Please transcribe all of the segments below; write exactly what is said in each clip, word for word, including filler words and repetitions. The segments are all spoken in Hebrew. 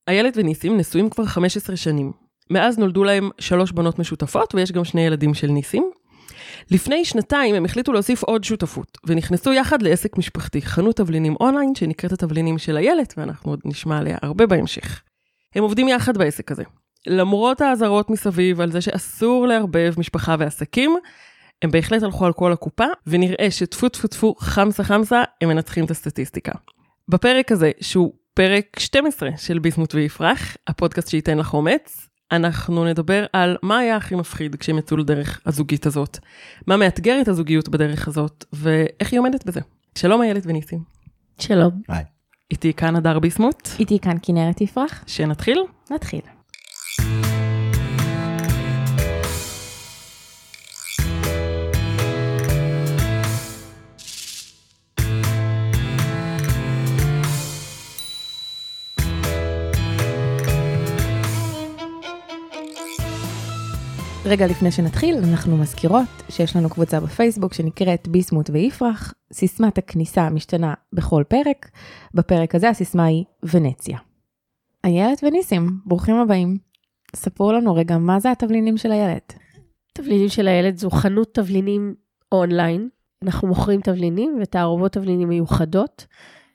איילת וניסים נשואים כבר חמש עשרה שנים. מאז נולדו להם שלוש בנות משותפות, ויש גם שני ילדים של ניסים. לפני שנתיים הם החליטו להוסיף עוד שותפות, ונכנסו יחד לעסק משפחתי, חנות תבלינים אונליין, שנקראת התבלינים של איילת, ואנחנו עוד נשמע עליה הרבה בהמשך. הם עובדים יחד בעסק הזה. למרות האזהרות מסביב על זה שאסור לערבב משפחה ועסקים, הם בהחלט הלכו על כל הקופה, ונראה שטפו טפו טפו חמסה חמסה, הם מנצחים את הסטטיסטיקה. בפרק הזה, שהוא פרק שתים עשרה של ביסמוט ויפרח, הפודקאסט שייתן לך אומץ, אנחנו נדבר על מה היה הכי מפחיד כשהם יצאו לדרך הזוגית הזאת, מה מאתגר את הזוגיות בדרך הזאת, ואיך היא עומדת בזה. שלום איילת וניסים. שלום. היי. איתי כאן הדר ביסמוט. איתי כאן כנרת יפרח. שנתחיל? נתחיל. רגע לפני שנתחיל, אנחנו מזכירות שיש לנו קבוצה בפייסבוק שנקראת ביסמוט ויפרח, סיסמת הכניסה משתנה בכל פרק, בפרק הזה הסיסמה היא ונציה. איילת וניסים, ברוכים הבאים. ספרו לנו רגע, מה זה התבלינים של איילת? תבלינים של איילת זו חנות תבלינים אונליין, אנחנו מוכרים תבלינים ותערובות תבלינים מיוחדות,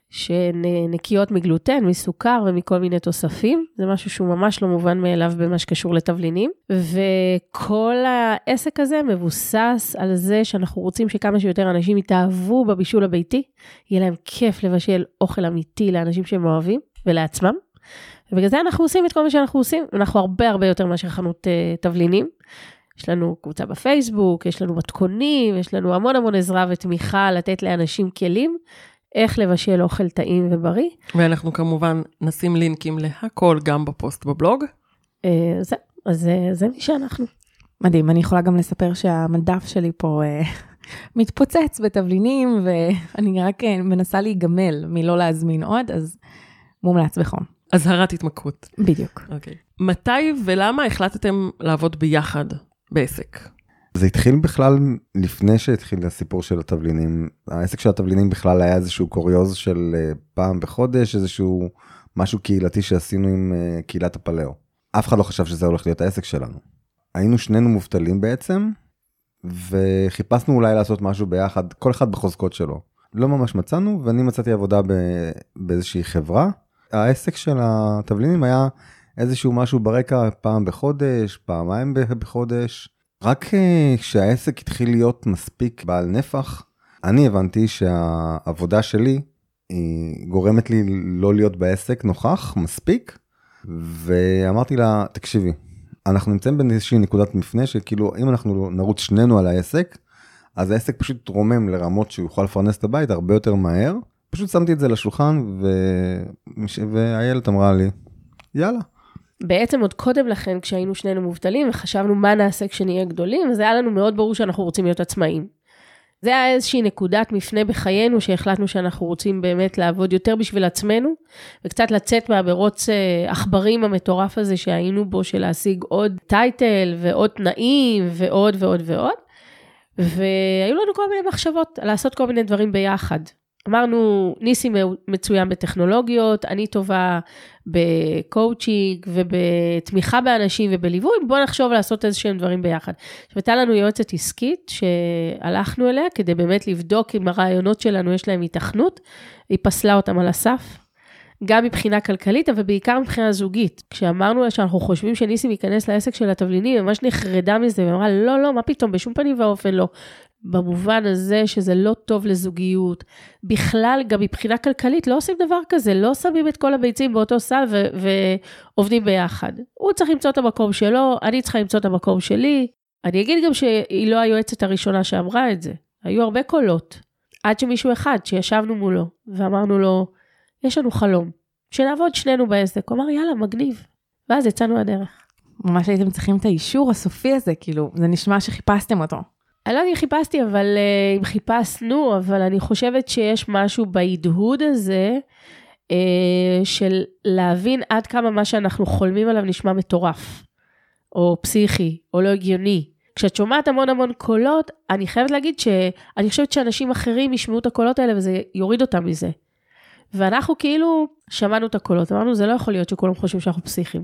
שנקיות מגלוטן, מסוכר ומכל מיני תוספים, זה משהו שהוא ממש לא מובן מאליו במה שקשור לתבלינים, וכל העסק הזה מבוסס על זה שאנחנו רוצים שכמה שיותר אנשים יתאהבו בבישול הביתי, יהיה להם כיף לבשל אוכל אמיתי לאנשים שהם אוהבים ולעצמם, ובגלל זה אנחנו עושים את כל מה שאנחנו עושים, אנחנו הרבה הרבה יותר מאשר חנות uh, תבלינים, יש לנו קבוצה בפייסבוק, יש לנו מתכונים, יש לנו המון המון עזרה ותמיכה לתת לאנשים כלים, איך לבשל אוכל טעים ובריא. ואנחנו כמובן נשים לינקים להכל גם בפוסט בבלוג. אה, זה, אז זה, זה מי שאנחנו. מדהים, אני יכולה גם לספר שהמדף שלי פה אה, מתפוצץ בתבלינים, ואני רק מנסה להיגמל מלא להזמין עוד, אז מומלץ בחום. אזהרת התמכרות. בדיוק. אוקיי. מתי ולמה החלטתם לעבוד ביחד בעסק? זה התחיל בכלל לפני שהתחיל הסיפור של התבלינים. העסק של התבלינים בכלל היה איזשהו קוריוז של פעם בחודש, איזשהו משהו קהילתי שעשינו עם קהילת הפלאו. אף אחד לא חשב שזה הולך להיות העסק שלנו. היינו שנינו מובטלים בעצם, וחיפשנו אולי לעשות משהו ביחד, כל אחד בחוזקות שלו. לא ממש מצאנו, ואני מצאתי עבודה באיזושהי חברה. העסק של התבלינים היה איזשהו משהו ברקע פעם בחודש, פעמיים בחודש, רק כשהעסק התחיל להיות מספיק בעל נפח, אני הבנתי שהעבודה שלי היא גורמת לי לא להיות בעסק נוכח, מספיק, ואמרתי לה, תקשיבי, אנחנו נמצאים באיזושהי נקודת מפנה, שכאילו אם אנחנו נרוץ שנינו על העסק, אז העסק פשוט רומם לרמות שהוא יוכל לפרנס את הבית הרבה יותר מהר, פשוט שמתי את זה לשולחן, ו... והילד אמרה לי, יאללה. בעצם עוד קודם לכן, כשהיינו שנינו מובטלים, וחשבנו מה נעשה כשנהיה גדולים, וזה היה לנו מאוד ברור שאנחנו רוצים להיות עצמאים. זה היה איזושהי נקודת מפנה בחיינו, שהחלטנו שאנחנו רוצים באמת לעבוד יותר בשביל עצמנו, וקצת לצאת מהברוץ עכברים המטורף הזה שהיינו בו, של להשיג עוד טייטל, ועוד תנאים, ועוד ועוד ועוד. והיו לנו כל מיני מחשבות, לעשות כל מיני דברים ביחד. אמרנו, ניסי מצוין בטכנולוגיות, אני טובה בקואוצ'ינג ובתמיכה באנשים ובליווי, בואו נחשוב לעשות איזשהם דברים ביחד. הייתה לנו יועצת עסקית שהלכנו אליה, כדי באמת לבדוק אם הרעיונות שלנו יש להם התכנות, היא פסלה אותם על הסף, גם מבחינה כלכלית, אבל בעיקר מבחינה זוגית. כשאמרנו שאנחנו חושבים שניסי ייכנס לעסק של התבלינים, ממש נחרדה מזה, ואמרה, לא, לא, מה פתאום, בשום פנים ואופן לא. במובן הזה שזה לא טוב לזוגיות, בכלל גם מבחינה כלכלית לא עושים דבר כזה, לא שמים את כל הביצים באותו סל ו- ועובדים ביחד. הוא צריך למצוא את המקום שלו, אני צריכה למצוא את המקום שלי. אני אגיד גם שהיא לא היועצת הראשונה שאמרה את זה, היו הרבה קולות, עד שמישהו אחד שישבנו מולו ואמרנו לו, יש לנו חלום, שנעבוד שנינו בעסק, הוא אמר יאללה מגניב, ואז יצאנו הדרך. ממש הייתם צריכים את האישור הסופי הזה, כאילו זה נשמע שחיפשתם אותו. אני לא יודעת אם חיפשתי, אבל אם חיפשנו, אבל אני חושבת שיש משהו בהדהוד הזה, של להבין עד כמה מה שאנחנו חולמים עליו נשמע מטורף, או פסיכי, או לא הגיוני. כשאת שומעת המון המון קולות, אני חייבת להגיד שאני חושבת שאנשים אחרים ישמעו את הקולות האלה, וזה יוריד אותם מזה. ואנחנו כאילו שמענו את הקולות, אמרנו, זה לא יכול להיות שכולם חושבים שאנחנו פסיכים.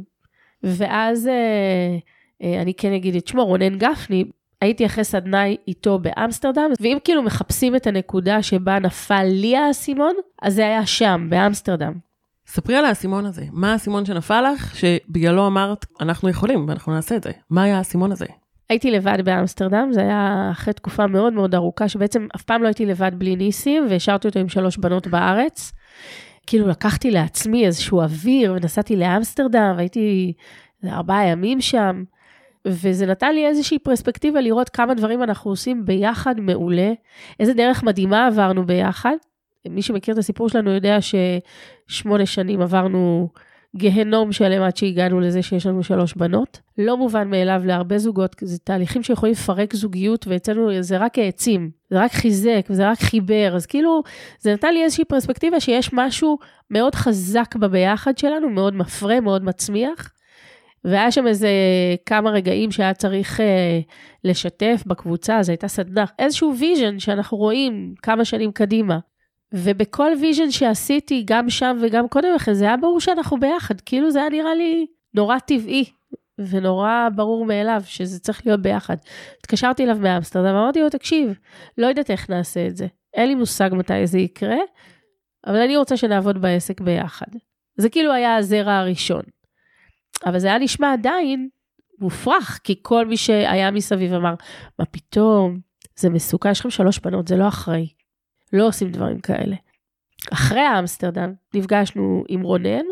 ואז אה, אה, אני כן אגיד את שמו, רונן גפני, הייתי אחרי סדנה איתו באמסטרדם, ואם כאילו מחפשים את הנקודה שבה נפל לי האסימון, אז זה היה שם, באמסטרדם. ספרי על האסימון הזה. מה האסימון שנפל לך, שבגללו אמרת, אנחנו יכולים, ואנחנו נעשה את זה. מה היה האסימון הזה? הייתי לבד באמסטרדם, זה היה אחרי תקופה מאוד מאוד ארוכה, שבעצם אף פעם לא הייתי לבד בלי ניסים, והשארתי אותו עם שלוש בנות בארץ. כאילו לקחתי לעצמי איזשהו אוויר, ונסעתי לאמסטרדם, והייתי ארבעה ימים שם, וזה נתן לי איזושהי פרספקטיבה לראות כמה דברים אנחנו עושים ביחד מעולה, איזה דרך מדהימה עברנו ביחד. מי שמכיר את הסיפור שלנו יודע ששמונה שנים עברנו גהנום שלם עד שהגענו לזה שיש לנו שלוש בנות. לא מובן מאליו להרבה זוגות, זה תהליכים שיכולים לפרק זוגיות, ואצלנו זה רק העצים, זה רק חיזק, וזה רק חיבר, אז כאילו זה נתן לי איזושהי פרספקטיבה שיש משהו מאוד חזק בביחד שלנו, מאוד מפרה, מאוד מצמיח, והיה שם איזה כמה רגעים שהיה צריך אה, לשתף בקבוצה, אז הייתה סדנה, איזשהו ויז'ן שאנחנו רואים כמה שנים קדימה, ובכל ויז'ן שעשיתי, גם שם וגם קודם לכן, זה היה ברור שאנחנו ביחד, כאילו זה היה נראה לי נורא טבעי, ונורא ברור מאליו שזה צריך להיות ביחד. התקשרתי אליו מאמסטרדם, אמרתי לו, תקשיב, לא יודעת איך נעשה את זה, אין לי מושג מתי זה יקרה, אבל אני רוצה שנעבוד בעסק ביחד. זה כאילו היה הזרע הראשון. אבל זה היה נשמע עדיין מופרך, כי כל מי שהיה מסביב אמר, מה פתאום, זה מסוכן, יש לכם שלוש בנות, זה לא אחראי. לא עושים דברים כאלה. אחרי האמסטרדם, נפגשנו עם רונן,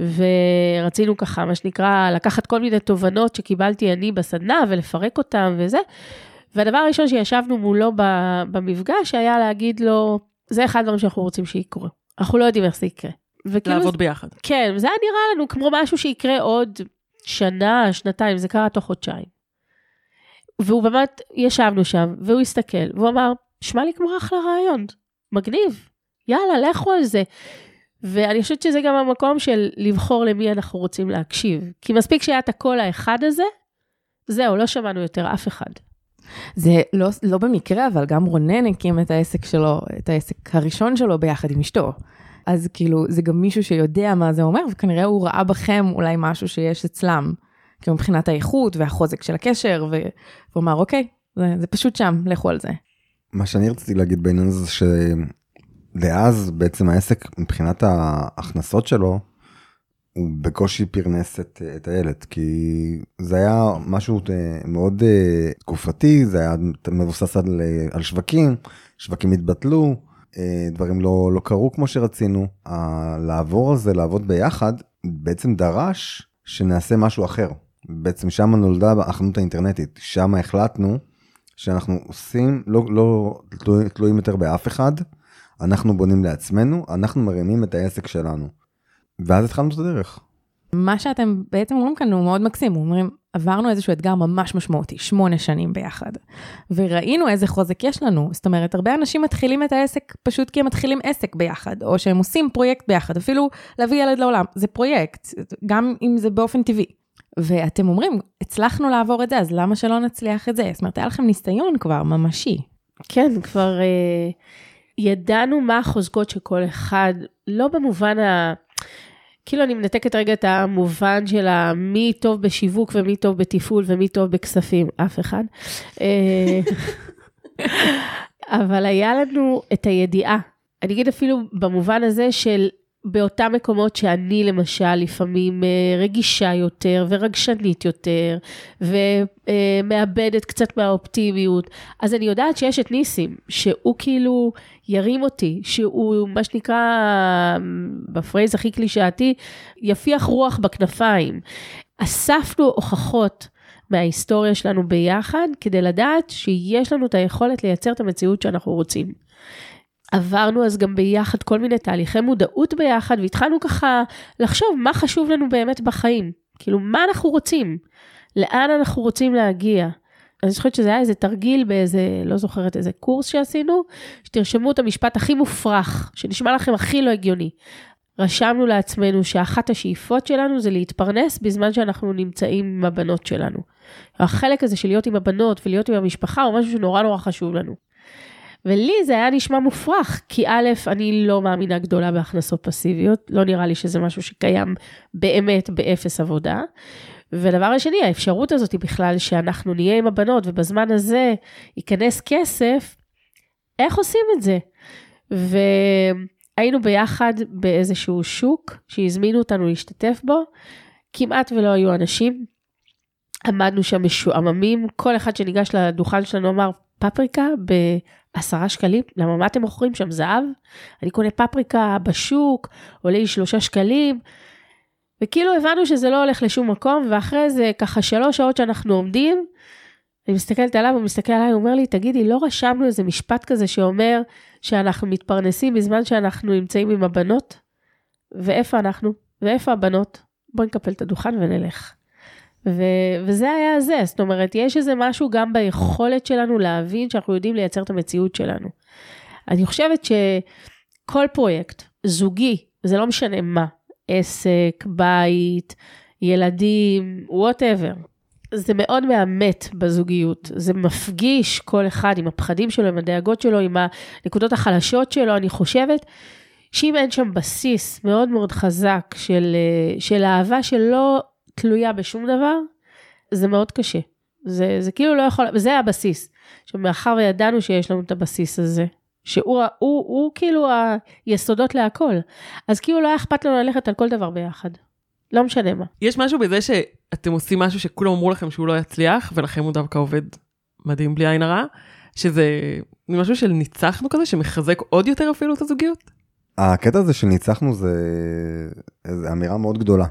ורצינו ככה, מה שנקרא, לקחת כל מיני תובנות שקיבלתי אני בסדנה, ולפרק אותם וזה, והדבר הראשון שישבנו מולו במפגש, היה להגיד לו, זה אחד הדברים שאנחנו רוצים שיקרה. אנחנו לא יודעים איך זה יקרה. לעבוד ביחד. כן, זה היה נראה לנו כמו משהו שיקרה עוד שנה, שנתיים, זה קרה תוך חודשיים. והוא באמת, ישבנו שם, והוא הסתכל, והוא אמר, שמע לי כמו אחלה רעיון, מגניב, יאללה, לכו על זה. ואני חושבת שזה גם המקום של לבחור למי אנחנו רוצים להקשיב. כי מספיק שהיה את הקול האחד הזה, זהו, לא שמענו יותר אף אחד. זה לא, לא במקרה, אבל גם רונן הקים את העסק שלו, את העסק הראשון שלו ביחד עם אשתו. אז כאילו, זה גם מישהו שיודע מה זה אומר, וכנראה הוא ראה בכם אולי משהו שיש אצלם, כאילו מבחינת האיכות והחוזק של הקשר, והוא אמר, אוקיי, זה, זה פשוט שם, לכו על זה. מה שאני רציתי להגיד בעניין הזה, שדאז בעצם העסק, מבחינת ההכנסות שלו, הוא בקושי פרנס את, את הילד, כי זה היה משהו מאוד תקופתי, זה היה מבוסס על, על שווקים, שווקים התבטלו, דברים לא, לא קרו כמו שרצינו. לעבור הזה, לעבוד ביחד, בעצם דרש שנעשה משהו אחר. בעצם שם נולדה החנות האינטרנטית, שם החלטנו שאנחנו עושים, לא, לא תלויים, תלויים יותר באף אחד, אנחנו בונים לעצמנו, אנחנו מרימים את העסק שלנו. ואז התחלנו את הדרך. מה שאתם בעצם אומרים כאן הוא מאוד מקסים, אומרים, עברנו איזשהו אתגר ממש משמעותי, שמונה שנים ביחד, וראינו איזה חוזק יש לנו, זאת אומרת, הרבה אנשים מתחילים את העסק פשוט כי הם מתחילים עסק ביחד, או שהם עושים פרויקט ביחד, אפילו להביא ילד לעולם, זה פרויקט, גם אם זה באופן טבעי. ואתם אומרים, הצלחנו לעבור את זה, אז למה שלא נצליח את זה? זאת אומרת, היה לכם ניסיון כבר ממשי. כן, כבר אה, ידענו מה החוזקות של כל אחד, לא במובן ה... כאילו אני מנתקת רגע את המובן של מי טוב בשיווק ומי טוב בתפעול ומי טוב בכספים, אף אחד. אבל היה לנו את הידיעה. אני אגיד אפילו במובן הזה של באותם מקומות שאני למשל לפעמים רגישה יותר ורגשנית יותר ומאבדת קצת מהאופטימיות, אז אני יודעת שיש את ניסים, שהוא כאילו ירים אותי, שהוא מה שנקרא בפרייז הכי קלישאתי, יפיח רוח בכנפיים. אספנו הוכחות מההיסטוריה שלנו ביחד, כדי לדעת שיש לנו את היכולת לייצר את המציאות שאנחנו רוצים. עברנו אז גם ביחד כל מיני תהליכי מודעות ביחד, והתחלנו ככה לחשוב מה חשוב לנו באמת בחיים. כאילו, מה אנחנו רוצים? לאן אנחנו רוצים להגיע? אני זוכרת שזה היה איזה תרגיל באיזה, לא זוכרת איזה קורס שעשינו, שתרשמו את המשפט הכי מופרך, שנשמע לכם הכי לא הגיוני. רשמנו לעצמנו שאחת השאיפות שלנו זה להתפרנס בזמן שאנחנו נמצאים עם הבנות שלנו. החלק הזה של להיות עם הבנות ולהיות עם המשפחה הוא משהו שנורא נורא חשוב לנו. ולי זה היה נשמע מופרך, כי א', אני לא מאמינה גדולה בהכנסות פסיביות, לא נראה לי שזה משהו שקיים באמת באפס עבודה, ודבר השני, האפשרות הזאת היא בכלל שאנחנו נהיה עם הבנות, ובזמן הזה ייכנס כסף, איך עושים את זה? והיינו ביחד באיזשהו שוק, שהזמינו אותנו להשתתף בו, כמעט ולא היו אנשים, עמדנו שם משועממים, כל אחד שניגש לדוכן שלנו אמר, פפריקה בעשרה שקלים, למה מה אתם מוכרים שם זהב? אני קונה פפריקה בשוק, עולה לי שלושה שקלים, וכאילו הבנו שזה לא הולך לשום מקום, ואחרי זה ככה שלוש שעות שאנחנו עומדים, אני מסתכלת עליו, הוא מסתכל עליי, הוא אומר לי, תגידי, לא רשמנו איזה משפט כזה שאומר, שאנחנו מתפרנסים בזמן שאנחנו נמצאים עם הבנות, ואיפה אנחנו? ואיפה הבנות? בואי נקפל את הדוכן ונלך. ו- וזה היה זה, זאת אומרת, יש איזה משהו גם ביכולת שלנו להבין שאנחנו יודעים לייצר את המציאות שלנו. אני חושבת שכל פרויקט זוגי, זה לא משנה מה, עסק, בית, ילדים, whatever, זה מאוד מאמת בזוגיות, זה מפגיש כל אחד עם הפחדים שלו, עם הדאגות שלו, עם הנקודות החלשות שלו, אני חושבת שאם אין שם בסיס מאוד מאוד חזק של, של אהבה שלא תלויה בשום דבר, זה מאוד קשה. זה, זה כאילו לא יכול, וזה הבסיס. שמאחר וידענו שיש לנו את הבסיס הזה, שהוא הוא, הוא כאילו היסודות להכל. אז כאילו לא היה אכפת לנו ללכת על כל דבר ביחד. לא משנה מה. יש משהו בזה שאתם עושים משהו שכולם אמרו לכם שהוא לא יצליח, ולכם הוא דווקא עובד מדהים בלי עין הרע, שזה משהו של ניצחנו כזה, שמחזק עוד יותר אפילו את הזוגיות? הקטע הזה של ניצחנו זה, זה אמירה מאוד גדולה.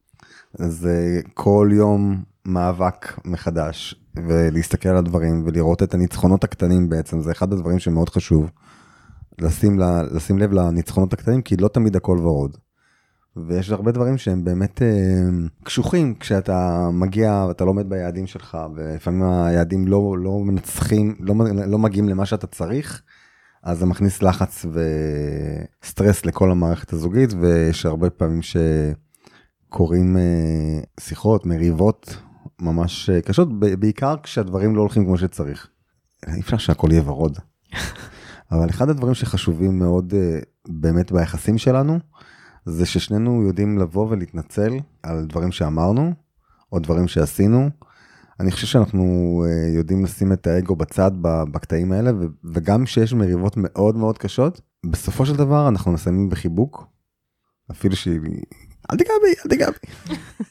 זה כל יום מאבק מחדש, ולהסתכל על הדברים, ולראות את הניצחונות הקטנים בעצם, זה אחד הדברים שמאוד חשוב, לשים, לשים לב לניצחונות הקטנים, כי לא תמיד הכל ורוד. ויש הרבה דברים שהם באמת אה, קשוחים, כשאתה מגיע, ואתה לא עומד ביעדים שלך, ולפעמים היעדים לא, לא מנצחים, לא, לא מגיעים למה שאתה צריך, אז זה מכניס לחץ וסטרס לכל המערכת הזוגית, ויש הרבה פעמים שקוראים אה, שיחות, מריבות, ממש קשות, בעיקר כשהדברים לא הולכים כמו שצריך. אי אפשר שהכל יהיה ורוד. אבל אחד הדברים שחשובים מאוד באמת ביחסים שלנו, זה ששנינו יודעים לבוא ולהתנצל על דברים שאמרנו, או דברים שעשינו. אני חושב שאנחנו יודעים לשים את האגו בצד בקטעים האלה, וגם שיש מריבות מאוד מאוד קשות, בסופו של דבר אנחנו מסיימים בחיבוק, אפילו שהיא, אל תיגע בי, אל תיגע בי.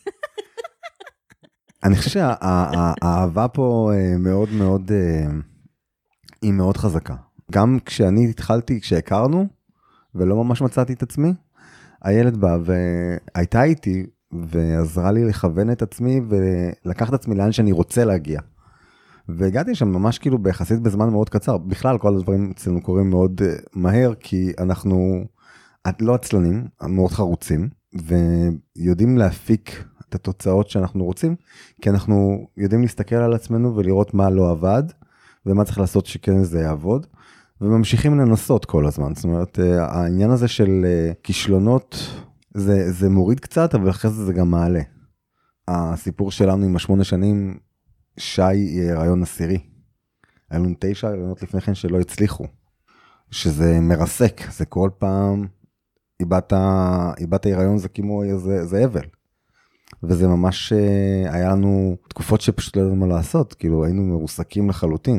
אני חושב שהאהבה פה מאוד מאוד, היא מאוד חזקה. גם כשאני התחלתי, כשהכרנו, ולא ממש מצאתי את עצמי, הילד בא והייתה איתי, ועזרה לי לכוון את עצמי, ולקח את עצמי לאן שאני רוצה להגיע. והגעתי שם ממש כאילו ביחסית בזמן מאוד קצר. בכלל כל הדברים אצלנו קורים מאוד מהר, כי אנחנו לא עצלנים, מאוד חרוצים, ויודעים להפיק את התוצאות שאנחנו רוצים, כי אנחנו יודעים להסתכל על עצמנו ולראות מה לא עבד, ומה צריך לעשות שכן זה יעבוד, וממשיכים לנסות כל הזמן. זאת אומרת, העניין הזה של כישלונות, זה, זה מוריד קצת, אבל אחרי זה זה גם מעלה. הסיפור שלנו עם השמונה שנים, שי רעיון עשירי. היה לנו תשע רעיונות לפני כן שלא הצליחו, שזה מרסק, זה כל פעם, איבדת, איבדת הרעיון זה כמו, זה, זה אבל. וזה ממש, היה לנו תקופות שפשוט לא יודעים מה לעשות, כאילו היינו מרוסקים לחלוטין.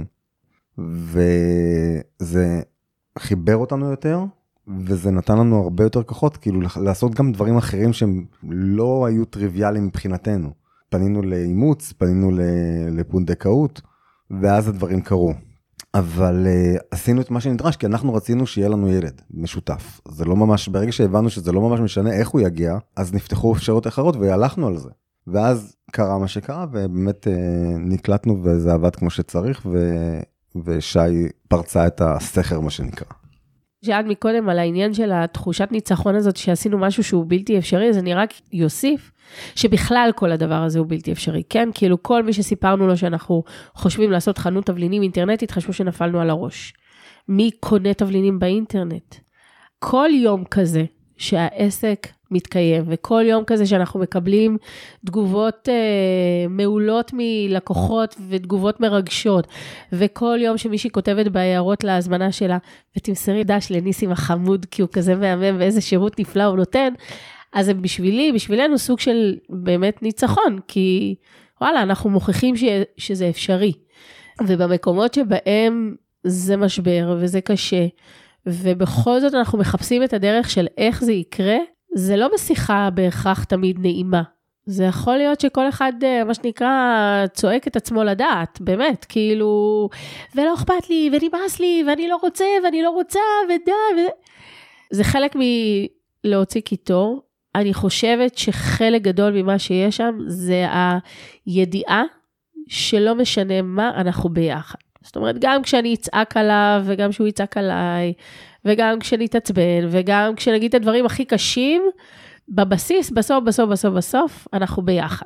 וזה חיבר אותנו יותר, וזה נתן לנו הרבה יותר כוחות, כאילו לעשות גם דברים אחרים שהם לא היו טריוויאליים מבחינתנו. פנינו לאימוץ, פנינו לפונדקאות, ואז הדברים קרו. אבל uh, עשינו את מה שנדרש, כי אנחנו רצינו שיהיה לנו ילד משותף. זה לא ממש, ברגע שהבנו שזה לא ממש משנה איך הוא יגיע, אז נפתחו אפשרות אחרות והלכנו על זה. ואז קרה מה שקרה, ובאמת uh, נקלטנו וזה עבד כמו שצריך, ו... ושי פרצה את הסכר, מה שנקרא. שעד מקודם על העניין של התחושת ניצחון הזאת, שעשינו משהו שהוא בלתי אפשרי, אז אני רק יוסיף, שבכלל כל הדבר הזה הוא בלתי אפשרי, כן? כאילו כל מי שסיפרנו לו שאנחנו חושבים לעשות חנות תבלינים אינטרנטית, חשבו שנפלנו על הראש. מי קונה תבלינים באינטרנט? כל יום כזה שהעסק מתקיים, וכל יום כזה שאנחנו מקבלים תגובות אה, מעולות מלקוחות ותגובות מרגשות, וכל יום שמישהי כותבת בהערות להזמנה שלה, ותמסרי דש לניסים החמוד, כי הוא כזה מהמם, ואיזה שירות נפלא הוא נותן, אז זה בשבילי, בשבילנו סוג של באמת ניצחון, כי וואלה, אנחנו מוכיחים ש, שזה אפשרי, ובמקומות שבהם זה משבר, וזה קשה, ובכל זאת אנחנו מחפשים את הדרך של איך זה יקרה, זה לא בשיחה בהכרח תמיד נעימה. זה יכול להיות שכל אחד, מה שנקרא, צועק את עצמו לדעת, באמת, כאילו, ולא אכפת לי, ונמאס לי, ואני לא רוצה, ואני לא רוצה, ודי, ו... זה חלק מלהוציא קיטור. אני חושבת שחלק גדול ממה שיש שם, זה הידיעה שלא משנה מה, אנחנו ביחד. זאת אומרת, גם כשאני אצעק עליו, וגם שהוא יצעק עליי, וגם כשאני תעצבן, וגם כשנגיד את הדברים הכי קשים, בבסיס, בסוף, בסוף, בסוף, בסוף, אנחנו ביחד.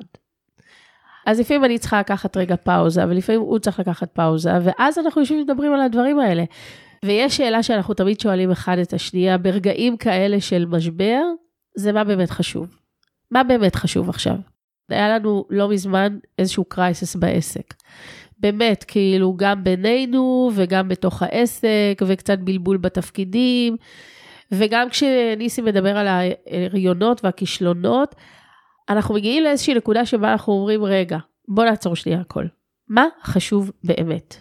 אז לפעמים אני צריכה לקחת רגע פאוזה, ולפעמים הוא צריך לקחת פאוזה, ואז אנחנו יושבים ומדברים על הדברים האלה. ויש שאלה שאנחנו תמיד שואלים אחד את השנייה, ברגעים כאלה של משבר, זה מה באמת חשוב. מה באמת חשוב עכשיו? היה לנו לא מזמן איזשהו קרייסס בעסק. באמת, כאילו, גם בינינו, וגם בתוך העסק, וקצת בלבול בתפקידים, וגם כשניסי מדבר על ההריונות והכישלונות, אנחנו מגיעים לאיזושהי נקודה שבה אנחנו אומרים, רגע, בוא נעצור שנייה הכל. מה חשוב באמת?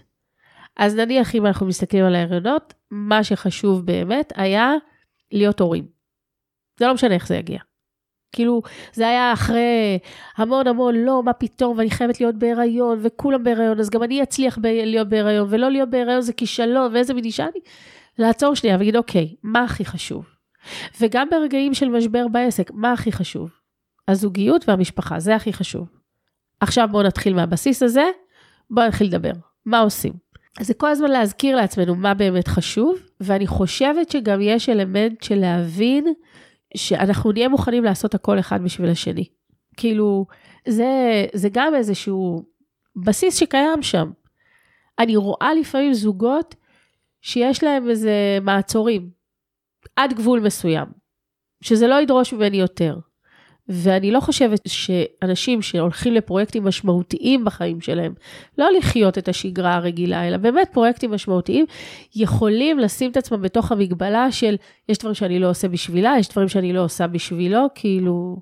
אז נניח אם אנחנו מסתכלים על ההריונות, מה שחשוב באמת היה להיות הורים. זה לא משנה איך זה יגיע. כאילו, זה היה אחרי המון המון, לא, מה פתאום, ואני חייבת להיות בהיריון, וכולם בהיריון, אז גם אני אצליח ב- להיות בהיריון, ולא להיות בהיריון זה כישלון, ואיזה מדישה אני, לעצור שנייה, וגיד, אוקיי, מה הכי חשוב? וגם ברגעים של משבר בעסק, מה הכי חשוב? הזוגיות והמשפחה, זה הכי חשוב. עכשיו בואו נתחיל מהבסיס הזה, בואו נתחיל לדבר, מה עושים? אז זה כל הזמן להזכיר לעצמנו מה באמת חשוב, ואני חושבת שגם יש אלמנט של להבין, שאנחנו נהיה מוכנים לעשות הכל אחד בשביל השני. כאילו, זה, זה גם איזשהו בסיס שקיים שם. אני רואה לפעמים זוגות שיש להם איזה מעצורים, עד גבול מסוים, שזה לא ידרוש ממני יותר. ואני לא חושבת שאנשים שהולכים לפרויקטים משמעותיים בחיים שלהם, לא לחיות את השגרה הרגילה, אלא באמת פרויקטים משמעותיים, יכולים לשים את עצמם בתוך המגבלה של, יש דברים שאני לא עושה בשבילה, יש דברים שאני לא עושה בשבילו, כאילו...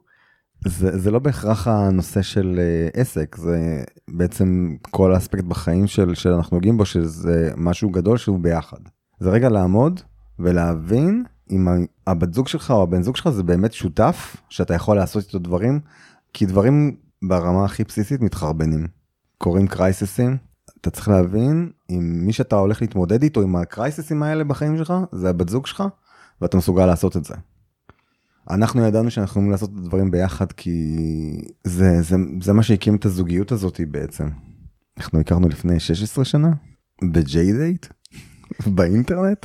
זה, זה לא בהכרח הנושא של uh, עסק, זה בעצם כל האספקט בחיים של, של אנחנו נוגעים בו, שזה משהו גדול שהוא ביחד. זה רגע לעמוד ולהבין, אם הבת זוג שלך או הבן זוג שלך זה באמת שותף, שאתה יכול לעשות איתו דברים, כי דברים ברמה הכי בסיסית מתחרבנים. קוראים קרייססים, אתה צריך להבין, אם מי שאתה הולך להתמודד איתו, עם הקרייססים האלה בחיים שלך, זה הבת זוג שלך, ואתה מסוגל לעשות את זה. אנחנו ידענו שאנחנו יכולים לעשות את הדברים ביחד, כי זה, זה, זה מה שהקים את הזוגיות הזאת בעצם. אנחנו הכרנו לפני שש עשרה שנה, ב-ג'יי דייט, באינטרנט.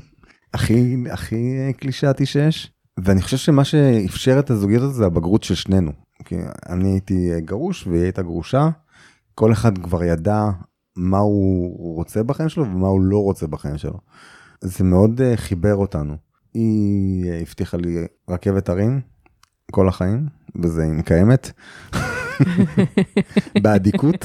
הכי, הכי קלישאתי שיש, ואני חושב שמה שאפשר את הזוגיות הזאת זה הבגרות של שנינו, כי אני הייתי גרוש והיא הייתה גרושה, כל אחד כבר ידע מה הוא רוצה בחיים שלו ומה הוא לא רוצה בחיים שלו, זה מאוד חיבר אותנו. היא הבטיחה לי רכבת הרים כל החיים, וזה היא מקיימת, בעדיקות,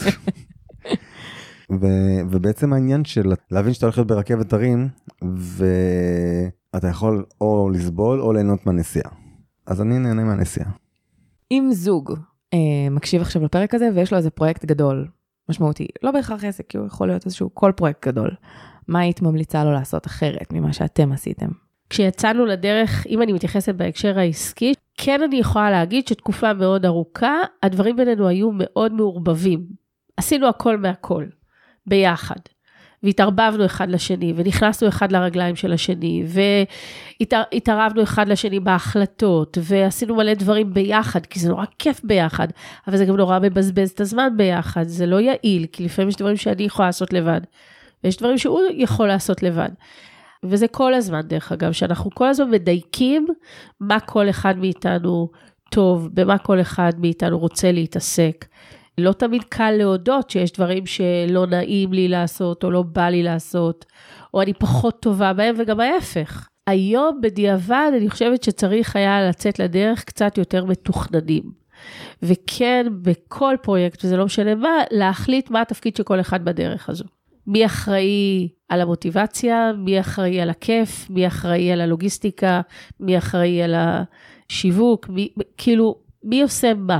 ו- ובעצם העניין של להבין שאתה הולכת ברכבת הרים, ואתה יכול או לסבול או ליהנות מהנסיעה. אז אני נהנה מהנסיעה. אם זוג אה, מקשיב עכשיו לפרק הזה, ויש לו איזה פרויקט גדול, משמעותי, לא בהכרח עסק, כי הוא יכול להיות איזשהו כל פרויקט גדול, מה היית ממליצה לו לעשות אחרת ממה שאתם עשיתם? כשיצאנו לדרך, אם אני מתייחסת בהקשר העסקי, כן אני יכולה להגיד שתקופה מאוד ארוכה, הדברים בינינו היו מאוד מעורבבים. עשינו הכל מהכל. ביחד, והתערבבנו אחד לשני, ונכנסנו אחד לרגליים של השני, והתערבנו אחד לשני בהחלטות, ועשינו מלא דברים ביחד, כי זה נורא כיף ביחד, אבל זה גם נורא מבזבז את הזמן ביחד, זה לא יעיל, כי לפעמים יש דברים שאני יכולה לעשות לבד, ויש דברים שהוא יכול לעשות לבד, וזה כל הזמן דרך אגב, שאנחנו כל הזמן מדייקים, מה כל אחד מאיתנו טוב, במה כל אחד מאיתנו רוצה להתעסק, לא תמיד קל להודות שיש דברים שלא נעים לי לעשות, או לא בא לי לעשות, או אני פחות טובה בהם, וגם ההפך. היום בדיעבד אני חושבת שצריך היה לצאת לדרך קצת יותר מתוכננים. וכן, בכל פרויקט, וזה לא משנה מה, להחליט מה התפקיד של כל אחד בדרך הזו. מי אחראי על המוטיבציה, מי אחראי על הכיף, מי אחראי על הלוגיסטיקה, מי אחראי על השיווק, מי, כאילו, מי עושה מה.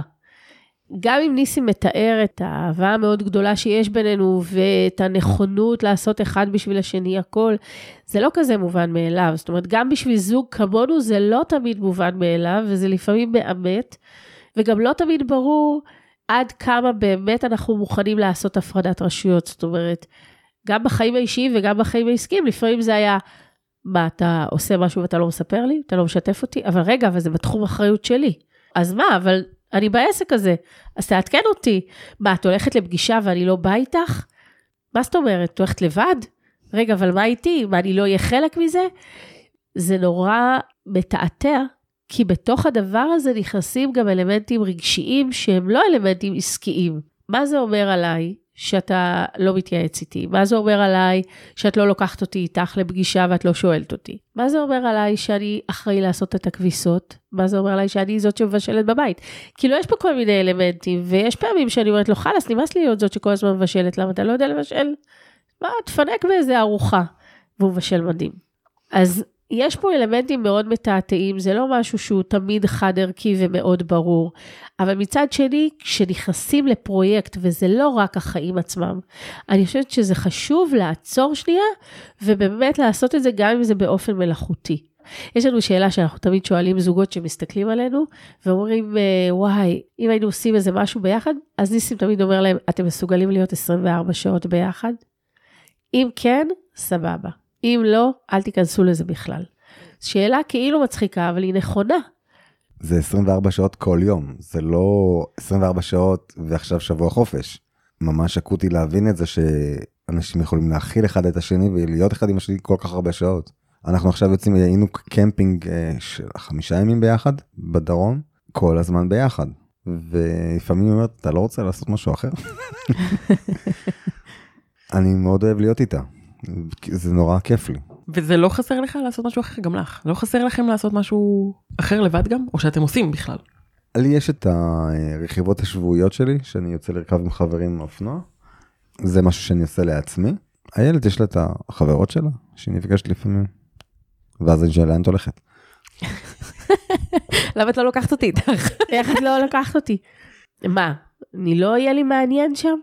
גם אם ניסים מתאר את האהבה המאוד גדולה שיש בינינו, ואת הנכונות לעשות אחד בשביל השני הכל, זה לא כזה מובן מאליו. זאת אומרת, גם בשביל זוג כמונו, זה לא תמיד מובן מאליו, וזה לפעמים מאמת, וגם לא תמיד ברור עד כמה באמת אנחנו מוכנים לעשות הפרדת רשויות. זאת אומרת, גם בחיים האישיים וגם בחיים העסקיים, לפעמים זה היה, מה, אתה עושה משהו ואתה לא מספר לי? אתה לא משתף אותי? אבל רגע, אבל זה בתחום אחריות שלי. אז מה, אבל אני בעסק הזה, אז תעדכן אותי. מה, את הולכת לפגישה ואני לא בא איתך? מה זאת אומרת? את הולכת לבד? רגע, אבל מה איתי? מה, אני לא אהיה חלק מזה? זה נורא מתעתע, כי בתוך הדבר הזה נכנסים גם אלמנטים רגשיים שהם לא אלמנטים עסקיים. מה זה אומר עליי שאתה לא מתייעץ איתי? מה זה אומר עליי שאת לא לוקחת אותי איתך לפגישה ואת לא שואלת אותי? מה זה אומר עליי שאני אחראי לעשות את הכביסות? מה זה אומר עליי שאני זאת שמבשלת בבית? כאילו יש פה כל מיני אלמנטים, ויש פעמים שאני אומרת לו, חלס, נמאס לי להיות זאת שכל הזמן מבשלת, למה אתה לא יודע לבשל? מה, תפנק באיזה ארוחה, והוא מבשל מדהים. אז יש פה אלמנטים מאוד מתעתעים, זה לא משהו שהוא תמיד חד ערכי ומאוד ברור, אבל מצד שני, כשנכנסים לפרויקט, וזה לא רק החיים עצמם, אני חושבת שזה חשוב לעצור שנייה, ובאמת לעשות את זה גם אם זה באופן מלאכותי. יש לנו שאלה שאנחנו תמיד שואלים זוגות שמסתכלים עלינו, ואומרים, וואי, אם היינו עושים איזה משהו ביחד, אז ניסים תמיד אומר להם, אתם מסוגלים להיות עשרים וארבע שעות ביחד? אם כן, סבבה. אם לא, אל תיכנסו לזה בכלל. שאלה כאילו מצחיקה, אבל היא נכונה. זה עשרים וארבע שעות כל יום, זה לא עשרים וארבע שעות ועכשיו שבוע חופש. ממש אקוטי להבין את זה שאנשים יכולים להכיל אחד את השני ולהיות אחד עם השני כל כך הרבה שעות. אנחנו עכשיו יוצאים, היינו קמפינג של חמישה ימים ביחד בדרום, כל הזמן ביחד. ולפעמים היא אומרת, אתה לא רוצה לעשות משהו אחר? אני מאוד אוהב להיות איתה. זה נורא כיף לי. וזה לא חסר לך לעשות משהו אחר גם לך? לא חסר לכם לעשות משהו אחר לבד גם? או שאתם עושים בכלל? לי יש את הרכיבות השבועיות שלי, שאני יוצא לרכב עם חברים עם אופנוע. זה משהו שאני עושה לעצמי. הילד יש לה את החברות שלה, שהיא נפגשת לפעמים. ואז אני שואל, לאן את הולכת? למה את לא לוקחת אותי איתך? איך את לא לקחת אותי? מה? אני לא יהיה לי מעניין שם?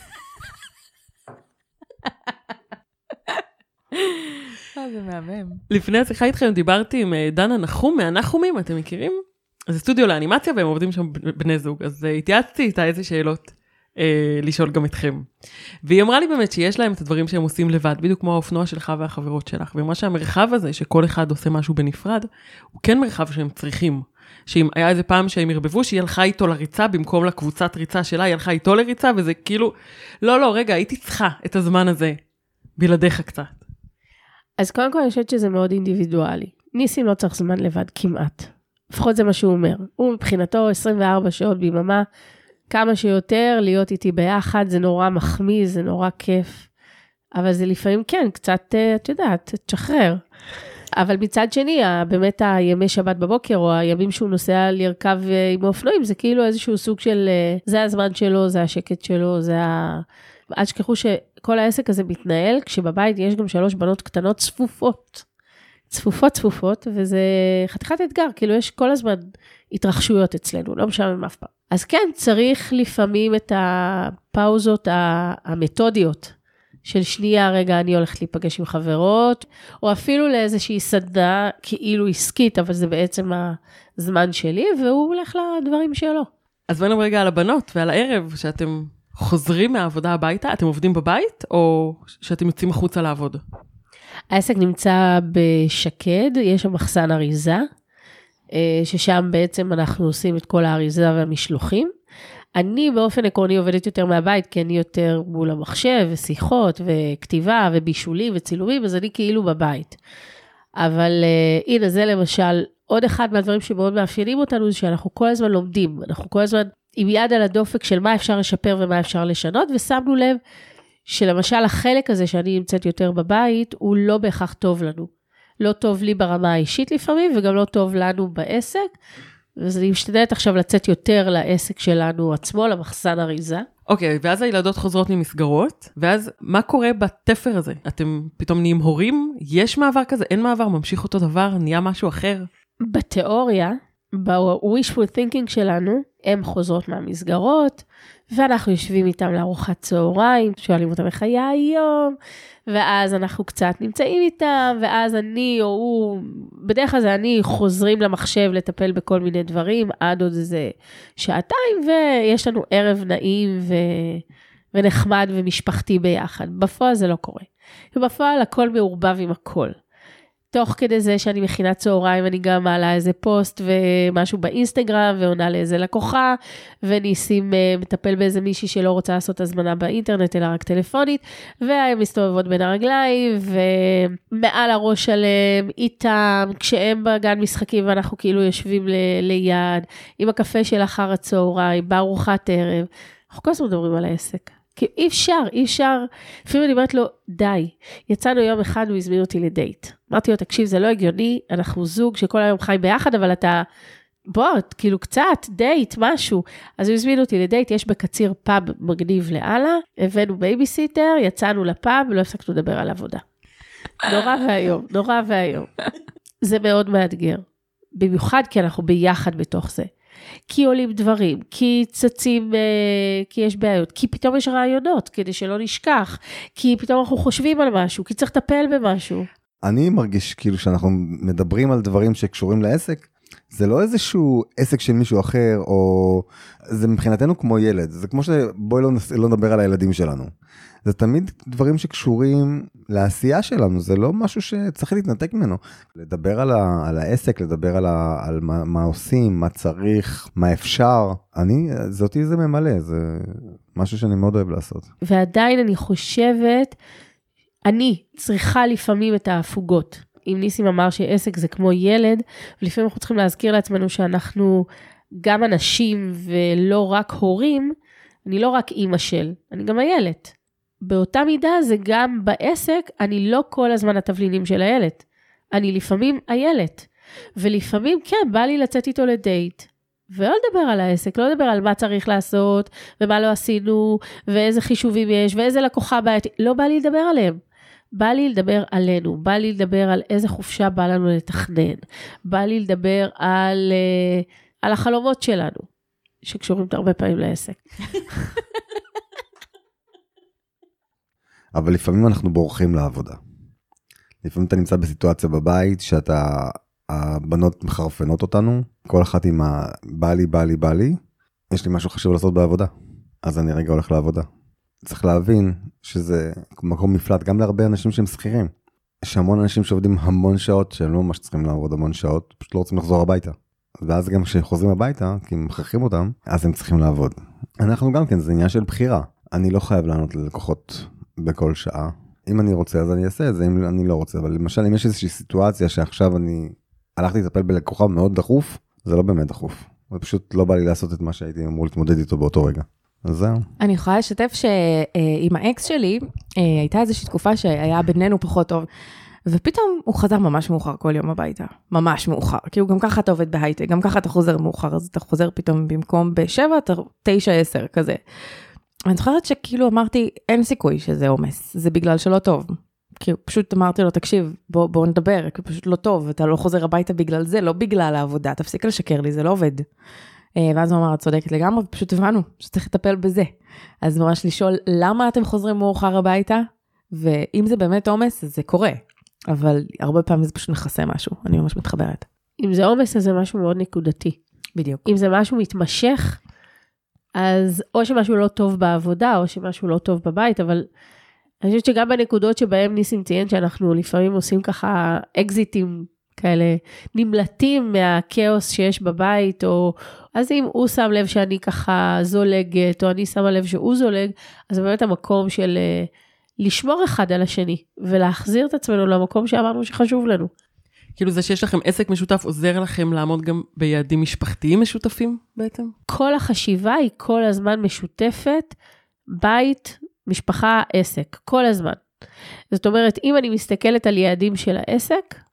זה מהמם. לפני השיחה איתכם דיברתי עם דנה נחום מהנחומים, אתם מכירים? זה סטודיו לאנימציה והם עובדים שם בני זוג, אז התייעצתי איתה איזה שאלות אה, לשאול גם אתכם. והיא אמרה לי באמת שיש להם את הדברים שהם עושים לבד, בדיוק כמו האופנוע שלך והחברות שלך, ומה שהמרחב הזה שכל אחד עושה משהו בנפרד, הוא כן מרחב שהם צריכים. שאם היה איזה פעם שהם ירבבו, שהיא הלכה איתו לריצה, במקום לקבוצת ריצה שלה, היא הלכה איתו לריצה, וזה כאילו, לא, לא, רגע, הייתי צריכה את הזמן הזה, בלעדיך קצת. אז קודם כל אני חושבת שזה מאוד אינדיבידואלי. ניסים לא צריך זמן לבד, כמעט. לפחות זה מה שהוא אומר. הוא מבחינתו עשרים וארבע שעות ביממה, כמה שיותר להיות איתי ביחד, זה נורא מחמיא, זה נורא כיף. אבל זה לפעמים כן, קצת, את יודעת, תשחרר. אבל מצד שני, באמת הימי שבת בבוקר, או הימים שהוא נוסע לרכב עם האופנועים, זה כאילו איזשהו סוג של, זה הזמן שלו, זה השקט שלו, זה ה... אל שכחו שכל העסק הזה מתנהל, כשבבית יש גם שלוש בנות קטנות צפופות. צפופות צפופות, וזה חתיכת אתגר, כאילו יש כל הזמן התרחשויות אצלנו, לא משעמם אף פעם. אז כן, צריך לפעמים את הפאוזות המתודיות, של שנייה, רגע, אני הולכת להיפגש עם חברות, או אפילו לאיזושהי סדנה כאילו עסקית, אבל זה בעצם הזמן שלי, והוא הולך לדברים שלו. אז בואו נדבר רגע על הבנות ועל הערב, שאתם חוזרים מהעבודה הביתה, אתם עובדים בבית, או שאתם יוצאים החוצה לעבוד? העסק נמצא בשקד, יש שם מחסן אריזה, ששם בעצם אנחנו עושים את כל האריזה והמשלוחים. אני באופן עקרוני עובדת יותר מהבית, כי אני יותר מול המחשב, ושיחות, וכתיבה, ובישולים, וצילומים, אז אני כאילו בבית. אבל uh, הנה, זה למשל, עוד אחד מהדברים שמאוד מאפיינים אותנו, זה שאנחנו כל הזמן לומדים, אנחנו כל הזמן עם יד על הדופק של מה אפשר לשפר ומה אפשר לשנות, ושמנו לב שלמשל החלק הזה שאני נמצאת יותר בבית, הוא לא בהכרח טוב לנו. לא טוב לי ברמה האישית לפעמים, וגם לא טוב לנו בעסק, אז אני משתדלת עכשיו לצאת יותר לעסק שלנו עצמו, למחסן אריזה. אוקיי, ואז הילדות חוזרות ממסגרות, ואז מה קורה בתפר הזה? אתם פתאום נהיים הורים? יש מעבר כזה? אין מעבר? ממשיך אותו דבר? נהיה משהו אחר? בתיאוריה, ב-wishful thinking שלנו, הם חוזרות מהמסגרות, ואנחנו יושבים איתם לארוחת צהריים, שואלים אותם איך היה היום, ואז אנחנו קצת נמצאים איתם, ואז אני או הוא, בדרך כלל זה אני, חוזרים למחשב לטפל בכל מיני דברים, עד עוד איזה שעתיים, ויש לנו ערב נעים ו... ונחמד ומשפחתי ביחד. בפועל זה לא קורה. ובפועל הכל מעורבב עם הכל. תוך כדי זה שאני מכינה צהריים, אני גם מעלה איזה פוסט ומשהו באינסטגרם, ועונה לאיזה לקוחה, וניסים מטפל באיזה מישהי שלא רוצה לעשות הזמנה באינטרנט, אלא רק טלפונית, והן מסתובבות בין הרגליים, ומעל הראש עליהם, איתם, כשהם בגן משחקים, ואנחנו כאילו יושבים ל- ליד, עם הקפה של אחר הצהריים, בארוחת ערב, אנחנו כל הזמן מדברים על העסק. כי אי אפשר, אי אפשר, לפעמים אני אומרת לו, די, יצאנו יום אחד, הוא הזמין אותי לדייט. אמרתי לו, תקשיב, זה לא הגיוני, אנחנו זוג שכל היום חי ביחד, אבל אתה, בוא, כאילו קצת, דייט, משהו. אז הוא הזמין אותי לדייט, יש בקציר פאב מגניב לאללה, הבאנו בייביסיטר, יצאנו לפאב, לא הפסקנו לדבר על עבודה. נורא והיום, נורא והיום. זה מאוד מאתגר. במיוחד כי אנחנו ביחד בתוך זה. כי עולים דברים, כי צצים, כי יש בעיות, כי פתאום יש רעיונות, כדי שלא נשכח, כי פתאום אנחנו חושבים על משהו, כי צריך לטפל במשהו. אני מרגיש כאילו שאנחנו מדברים על דברים שקשורים לעסק, זה לא איזשהו עסק של מישהו אחר, או זה מבחינתנו כמו ילד, זה כמו שבואי לא, לא נדבר על הילדים שלנו. זה תמיד דברים שקשורים לעשייה שלנו, זה לא משהו שצריך להתנתק ממנו. לדבר על, ה, על העסק, לדבר על, ה, על מה, מה עושים, מה צריך, מה אפשר. אני, זאתי זה ממלא, זה משהו שאני מאוד אוהב לעשות. ועדיין אני חושבת, אני צריכה לפעמים את ההפוגות. אם ניסים אמר שעסק זה כמו ילד, ולפעמים אנחנו צריכים להזכיר לעצמנו שאנחנו גם אנשים ולא רק הורים, אני לא רק אימא של, אני גם הילד. באותה מידה זה גם בעסק, אני לא כל הזמן התבלינים של הילד. אני לפעמים הילד. ולפעמים כן, בא לי לצאת איתו לדייט, ולא לדבר על העסק, לא לדבר על מה צריך לעשות, ומה לא עשינו, ואיזה חישובים יש, ואיזה לקוחה בעייתית, לא בא לי לדבר עליהם. בא לי לדבר עלינו, בא לי לדבר על איזה חופשה בא לנו לתכנן, בא לי לדבר על, על החלומות שלנו, שקשורים הרבה פעמים לעסק. אבל לפעמים אנחנו בורחים לעבודה. לפעמים אתה נמצא בסיטואציה בבית, שאתה, הבנות מחרפנות אותנו, כל אחת עם ה... בא לי, בא לי, בא לי, יש לי משהו חשוב לעשות בעבודה, אז אני רגע הולך לעבודה. צריך להבין שזה מקום מפלט, גם להרבה אנשים שהם שכירים. יש המון אנשים שעובדים המון שעות, שהם לא ממש צריכים לעבוד המון שעות, פשוט לא רוצים לחזור הביתה. ואז גם כשחוזרים הביתה, כי הם מכרחים אותם, אז הם צריכים לעבוד. אנחנו גם כן, זה עניין של בחירה. אני לא חייב לענות ללקוחות בכל שעה. אם אני רוצה, אז אני אעשה את זה, אם אני לא רוצה. אבל למשל, אם יש איזושהי סיטואציה שעכשיו אני הלכתי לטפל בלקוחה מאוד דחוף, זה לא באמת דחוף. זה פשוט לא בא לי לעשות את מה שהייתי אמור להתמודד איתו באותו רגע. אז זהו. אני יכולה לשתף שעם האקס שלי, הייתה איזושהי תקופה שהיה בינינו פחות טוב, ופתאום הוא חזר ממש מאוחר כל יום הביתה. ממש מאוחר. כי הוא גם ככה אתה עובד בהייטק, גם ככה אתה חוזר מאוחר, אז אתה חוזר פתאום במקום בשבע, אתה תשע עשר כזה. אני זוכרת שכאילו אמרתי, אין סיכוי שזה עומס, זה בגלל שלא טוב. כי פשוט אמרתי לו, תקשיב, בוא, בוא נדבר, כי פשוט לא טוב, אתה לא חוזר הביתה בגלל זה, לא בגלל העבודה, תפסיק לשקר לי, זה לא עובד. ואז הוא אמר, את צודקת לגמרי, פשוט הבנו שצריך לטפל בזה. אז ממש לשאול, למה אתם חוזרים מאוחר הביתה? ואם זה באמת עומס, זה קורה. אבל הרבה פעמים זה פשוט מכסה משהו, אני ממש מתחברת. אם זה עומס, אז זה משהו מאוד נקודתי. בדיוק. אם זה משהו מתמשך, אז או שמשהו לא טוב בעבודה, או שמשהו לא טוב בבית, אבל אני חושבת שגם בנקודות שבהם ניסים ציין, שאנחנו לפעמים עושים ככה אקזיטים כאלה, נמלטים מהכאוס שיש בבית, או אז אם הוא שם לב שאני ככה זולגת, או אני שמה לב שהוא זולג, אז באמת המקום של לשמור אחד על השני, ולהחזיר את עצמנו למקום שאמרנו שחשוב לנו. כאילו זה שיש לכם עסק משותף עוזר לכם לעמוד גם ביעדים משפחתיים משותפים בעצם? כל החשיבה היא כל הזמן משותפת, בית, משפחה, עסק, כל הזמן. זאת אומרת, אם אני מסתכלת על יעדים של העסק,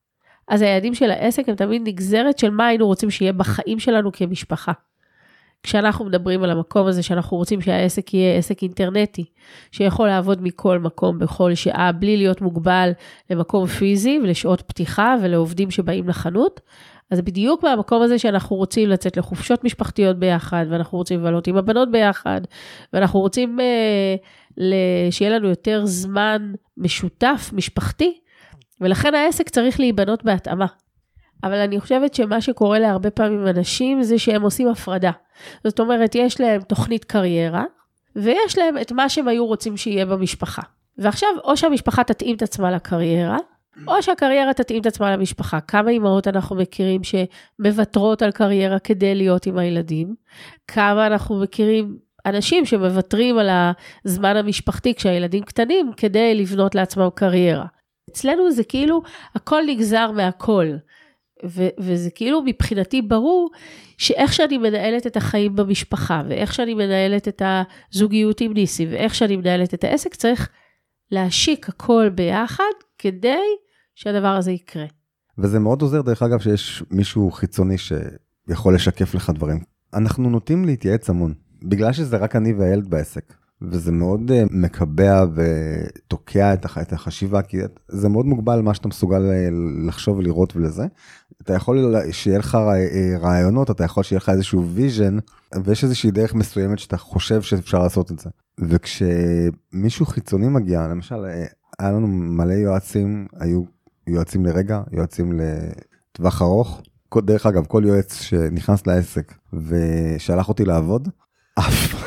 אז היעדים של העסק הם תמיד נגזרת של מה היינו רוצים שיהיה בחיים שלנו כמשפחה. כשאנחנו מדברים על המקום הזה שאנחנו רוצים שהעסק יהיה עסק אינטרנטי, שיכול לעבוד מכל מקום בכל שעה, בלי להיות מוגבל למקום פיזי ולשעות פתיחה ולעובדים שבאים לחנות, אז בדיוק מהמקום הזה שאנחנו רוצים לצאת לחופשות משפחתיות ביחד, ואנחנו רוצים לבלות עם הבנות ביחד, ואנחנו רוצים אה, שיהיה לנו יותר זמן משותף, משפחתי, ולכן העסק צריך להיבנות בהתאמה. אבל אני חושבת שמה שקורה להרבה פעמים אנשים, זה שהם עושים הפרדה. זאת אומרת, יש להם תוכנית קריירה, ויש להם את מה שהם היו רוצים שיהיה במשפחה. ועכשיו, או שהמשפחה תתאים את עצמה לקריירה, או שהקריירה תתאים את עצמה למשפחה. כמה אימהות אנחנו מכירים שמוותרות על קריירה כדי להיות עם הילדים? כמה אנחנו מכירים אנשים שמוותרים על הזמן המשפחתי כשהילדים קטנים, כדי לבנות לעצמם קריירה. אצלנו זה כאילו, הכל נגזר מהכל. ו- וזה כאילו מבחינתי ברור, שאיך שאני מנהלת את החיים במשפחה, ואיך שאני מנהלת את הזוגיות עם ניסי, ואיך שאני מנהלת את העסק, צריך להשיק הכל ביחד, כדי שהדבר הזה יקרה. וזה מאוד עוזר, דרך אגב, שיש מישהו חיצוני שיכול לשקף לך דברים. אנחנו נוטים להתייעץ המון, בגלל שזה רק אני והילד בעסק. וזה מאוד uh, מקבע ותוקע את, הח, את החשיבה, כי זה מאוד מוגבל מה שאתה מסוגל לחשוב ולראות ולזה. אתה יכול שיהיה לך רעיונות, אתה יכול שיהיה לך איזשהו ויז'ן, ויש איזושהי דרך מסוימת שאתה חושב שאפשר לעשות את זה. וכשמישהו חיצוני מגיע, למשל, היה לנו מלא יועצים, היו יועצים לרגע, יועצים לטווח ארוך. דרך אגב, כל יועץ שנכנס לעסק ושלח אותי לעבוד, אף...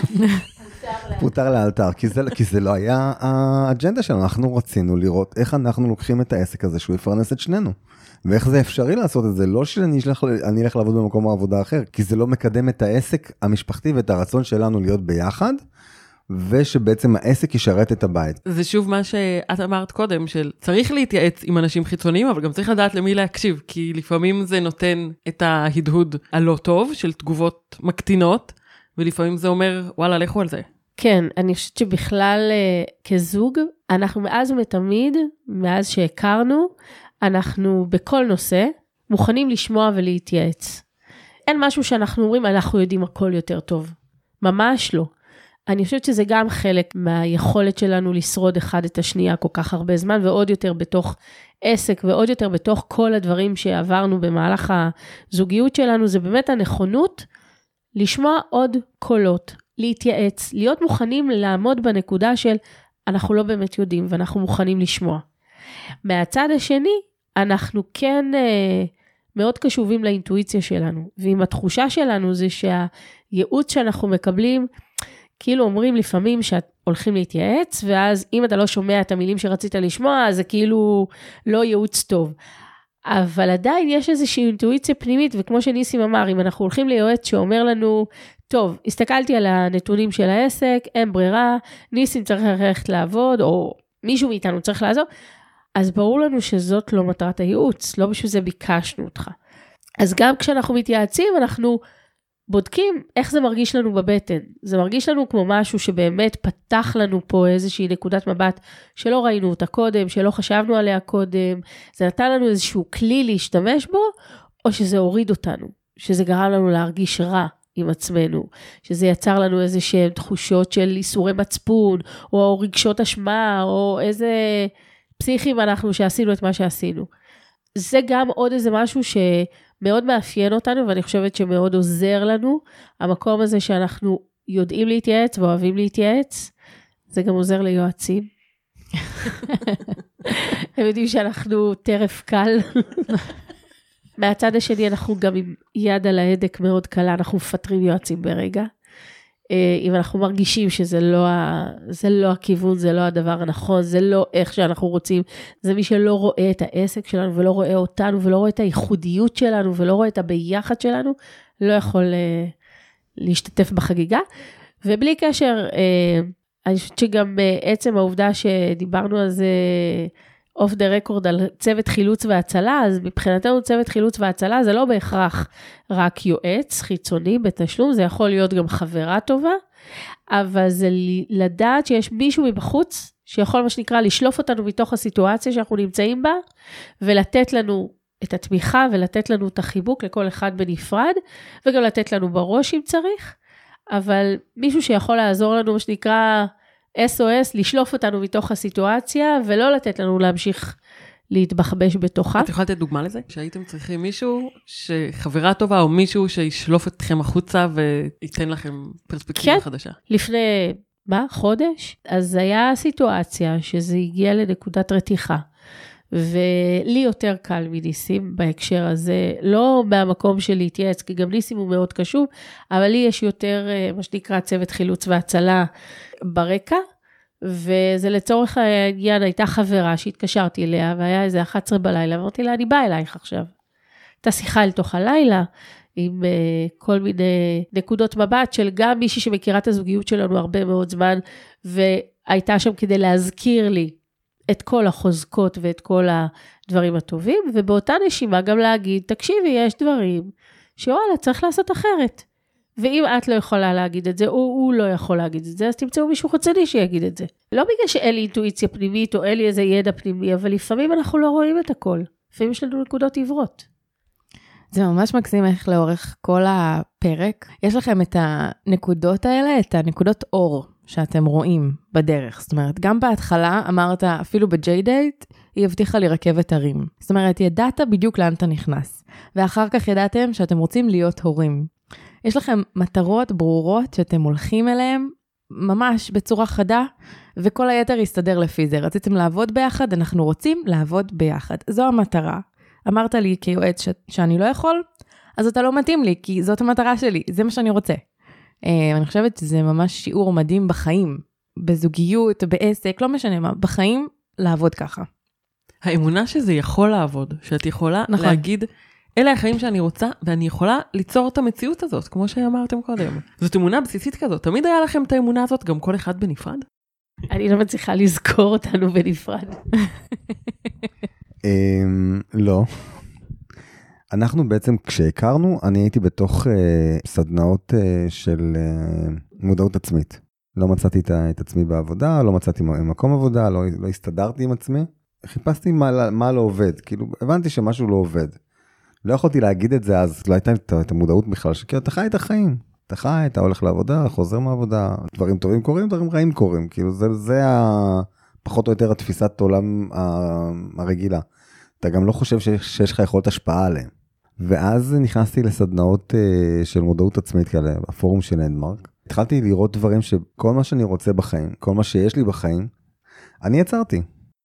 פותר לאלתר, כי זה, כי זה לא היה האג'נדה שלנו, אנחנו רצינו לראות איך אנחנו לוקחים את העסק הזה, שהוא יפרנס את שנינו, ואיך זה אפשרי לעשות את זה, לא שאני אלך, אני אלך לעבוד במקום העבודה אחר, כי זה לא מקדם את העסק המשפחתי ואת הרצון שלנו להיות ביחד, ושבעצם העסק ישרת את הבית. זה שוב מה שאת אמרת קודם, של צריך להתייעץ עם אנשים חיצוניים, אבל גם צריך לדעת למי להקשיב, כי לפעמים זה נותן את ההדהוד הלא טוב, של תגובות מקטינות, ולפעמים זה אומר, וואלה, לכו על זה. כן, אני חושבת שבכלל כזוג, אנחנו מאז ומתמיד, מאז שהכרנו, אנחנו בכל נושא מוכנים לשמוע ולהתייעץ. אין משהו שאנחנו אומרים, אנחנו יודעים הכל יותר טוב. ממש לא. אני חושבת שזה גם חלק מהיכולת שלנו לשרוד אחד את השנייה כל כך הרבה זמן, ועוד יותר בתוך עסק, ועוד יותר בתוך כל הדברים שעברנו במהלך הזוגיות שלנו, זה באמת הנכונות לשמוע עוד קולות. להתייעץ, להיות מוכנים לעמוד בנקודה של אנחנו לא באמת יודעים ואנחנו מוכנים לשמוע. מהצד השני, אנחנו כן אה, מאוד קשובים לאינטואיציה שלנו, ואם התחושה שלנו זה שהייעוץ שאנחנו מקבלים, כאילו אומרים לפעמים שהולכים להתייעץ, ואז אם אתה לא שומע את המילים שרצית לשמוע, אז זה כאילו לא ייעוץ טוב. אבל עדיין יש איזושהי אינטואיציה פנימית, וכמו שניסים אמר, אם אנחנו הולכים ליועץ שאומר לנו, טוב, הסתכלתי על הנתונים של העסק, אין ברירה, ניסים צריך ללכת לעבוד, או מישהו מאיתנו צריך לעזור, אז ברור לנו שזאת לא מטרת הייעוץ, לא בשביל זה ביקשנו אותך. אז גם כשאנחנו מתייעצים, אנחנו בודקים איך זה מרגיש לנו בבטן. זה מרגיש לנו כמו משהו שבאמת פתח לנו פה איזושהי נקודת מבט שלא ראינו אותה קודם, שלא חשבנו עליה קודם, זה נתן לנו איזשהו כלי להשתמש בו, או שזה הוריד אותנו, שזה גרם לנו להרגיש רע עם עצמנו, שזה יצר לנו איזושהי תחושות של איסורי מצפון, או רגשות אשמה, או איזה פסיכים אנחנו שעשינו את מה שעשינו. זה גם עוד איזה משהו שמאוד מאפיין אותנו, ואני חושבת שמאוד עוזר לנו, המקום הזה שאנחנו יודעים להתייעץ, ואוהבים להתייעץ, זה גם עוזר ליועצים. הם יודעים שאנחנו טרף קל. מהצד השני אנחנו גם עם יד על ההדק מאוד קלה, אנחנו מפטרים יועצים ברגע. אם אנחנו מרגישים שזה לא, זה לא הכיוון, זה לא הדבר הנכון, זה לא איך שאנחנו רוצים, זה מי שלא רואה את העסק שלנו, ולא רואה אותנו, ולא רואה את הייחודיות שלנו, ולא רואה את הביחד שלנו, לא יכול להשתתף בחגיגה. ובלי קשר, אני חושבת שגם עצם העובדה שדיברנו על זה, אוף דה רקורד על צוות חילוץ והצלה, אז מבחינתנו צוות חילוץ והצלה זה לא בהכרח רק יועץ חיצוני בתשלום, זה יכול להיות גם חברה טובה, אבל זה לדעת שיש מישהו מבחוץ שיכול מה שנקרא לשלוף אותנו מתוך הסיטואציה שאנחנו נמצאים בה, ולתת לנו את התמיכה, ולתת לנו את החיבוק לכל אחד בנפרד, וגם לתת לנו בראש אם צריך, אבל מישהו שיכול לעזור לנו מה שנקרא אס או אס, לשלוף אותנו מתוך הסיטואציה, ולא לתת לנו להמשיך להתבחבש בתוכה. את יכולה לתת דוגמה לזה? שהייתם צריכים מישהו שחברה טובה, או מישהו שישלוף אתכם החוצה, וייתן לכם פרספקטיבה כן. חדשה. לפני, מה? חודש? אז היה סיטואציה שזה הגיע לנקודת רתיחה, ולי יותר קל מניסים בהקשר הזה, לא מהמקום של להתייעץ, כי גם ניסים הוא מאוד קשוב, אבל לי יש יותר, מה שנקרא, צוות חילוץ והצלה ברקע, וזה לצורך העניין, הייתה חברה שהתקשרתי אליה, והיה איזה אחת עשרה בלילה, ואמרתי לה, אני באה אלייך עכשיו. הייתה שיחה אל תוך הלילה, עם uh, כל מיני נקודות מבט, של גם מישהי שמכירה את הזוגיות שלנו הרבה מאוד זמן, והייתה שם כדי להזכיר לי, את כל החוזקות ואת כל הדברים הטובים, ובאותה נשימה גם להגיד, תקשיבי, יש דברים שוואלה, צריך לעשות אחרת. ואם את לא יכולה להגיד את זה, או הוא לא יכול להגיד את זה, אז תמצאו מישהו חצני שיגיד את זה. לא בגלל שאין לי אינטואיציה פנימית, או אין לי איזה ידע פנימי, אבל לפעמים אנחנו לא רואים את הכל. לפעמים יש לנו נקודות עברות. זה ממש מקסים איך לאורך כל הפרק, יש לכם את הנקודות האלה, את הנקודות אור שאתם רואים בדרך. זאת אומרת, גם בהתחלה אמרת, אפילו ב-J Date, היא הבטיחה לי רכבת הרים. זאת אומרת, ידעת בדיוק לאן אתה נכנס. ואחר כך ידעתם שאתם רוצים להיות הורים. יש לכם מטרות ברורות שאתם הולכים אליהם, ממש בצורה חדה, וכל היתר יסתדר לפי זה. רציתם לעבוד ביחד, אנחנו רוצים לעבוד ביחד. זו המטרה. אמרת לי כיועץ ש- שאני לא יכול, אז אתה לא מתאים לי, כי זאת המטרה שלי, זה מה שאני רוצה. אני חושבת שזה ממש שיעור מדהים בחיים, בזוגיות, בעסק, לא משנה מה, בחיים לעבוד ככה. האמונה שזה יכול לעבוד, שאת יכולה נכון. להגיד, אלה החיים שאני רוצה, ואני יכולה ליצור את המציאות הזאת, כמו שאמרתם קודם. זאת אמונה בסיסית כזאת. תמיד היה לכם את האמונה הזאת, גם כל אחד בנפרד? אני לא מצליחה לזכור אותנו בנפרד. לא. אנחנו בעצם, כשהכרנו, אני הייתי בתוך סדנאות של מודעות עצמית. לא מצאתי את עצמי בעבודה, לא מצאתי מקום עבודה, לא, לא הסתדרתי עם עצמי. חיפשתי מה, מה לא עובד, כאילו הבנתי שמשהו לא עובד. לא יכולתי להגיד את זה אז, לא הייתה את המודעות בכלל, שכאילו אתה חי את החיים. אתה חי, אתה הולך לעבודה, חוזר מהעבודה, דברים טובים קורים, דברים רעים קורים. כאילו זה, זה ה, פחות או יותר התפיסת עולם הרגילה. אתה גם לא חושב שיש, שיש לך יכולת השפעה עליהם. ואז נכנסתי לסדנאות של מודעות עצמית כאלה, הפורום של אנדמרק. התחלתי לראות דברים שכל מה שאני רוצה בחיים, כל מה שיש לי בחיים, אני יצרתי.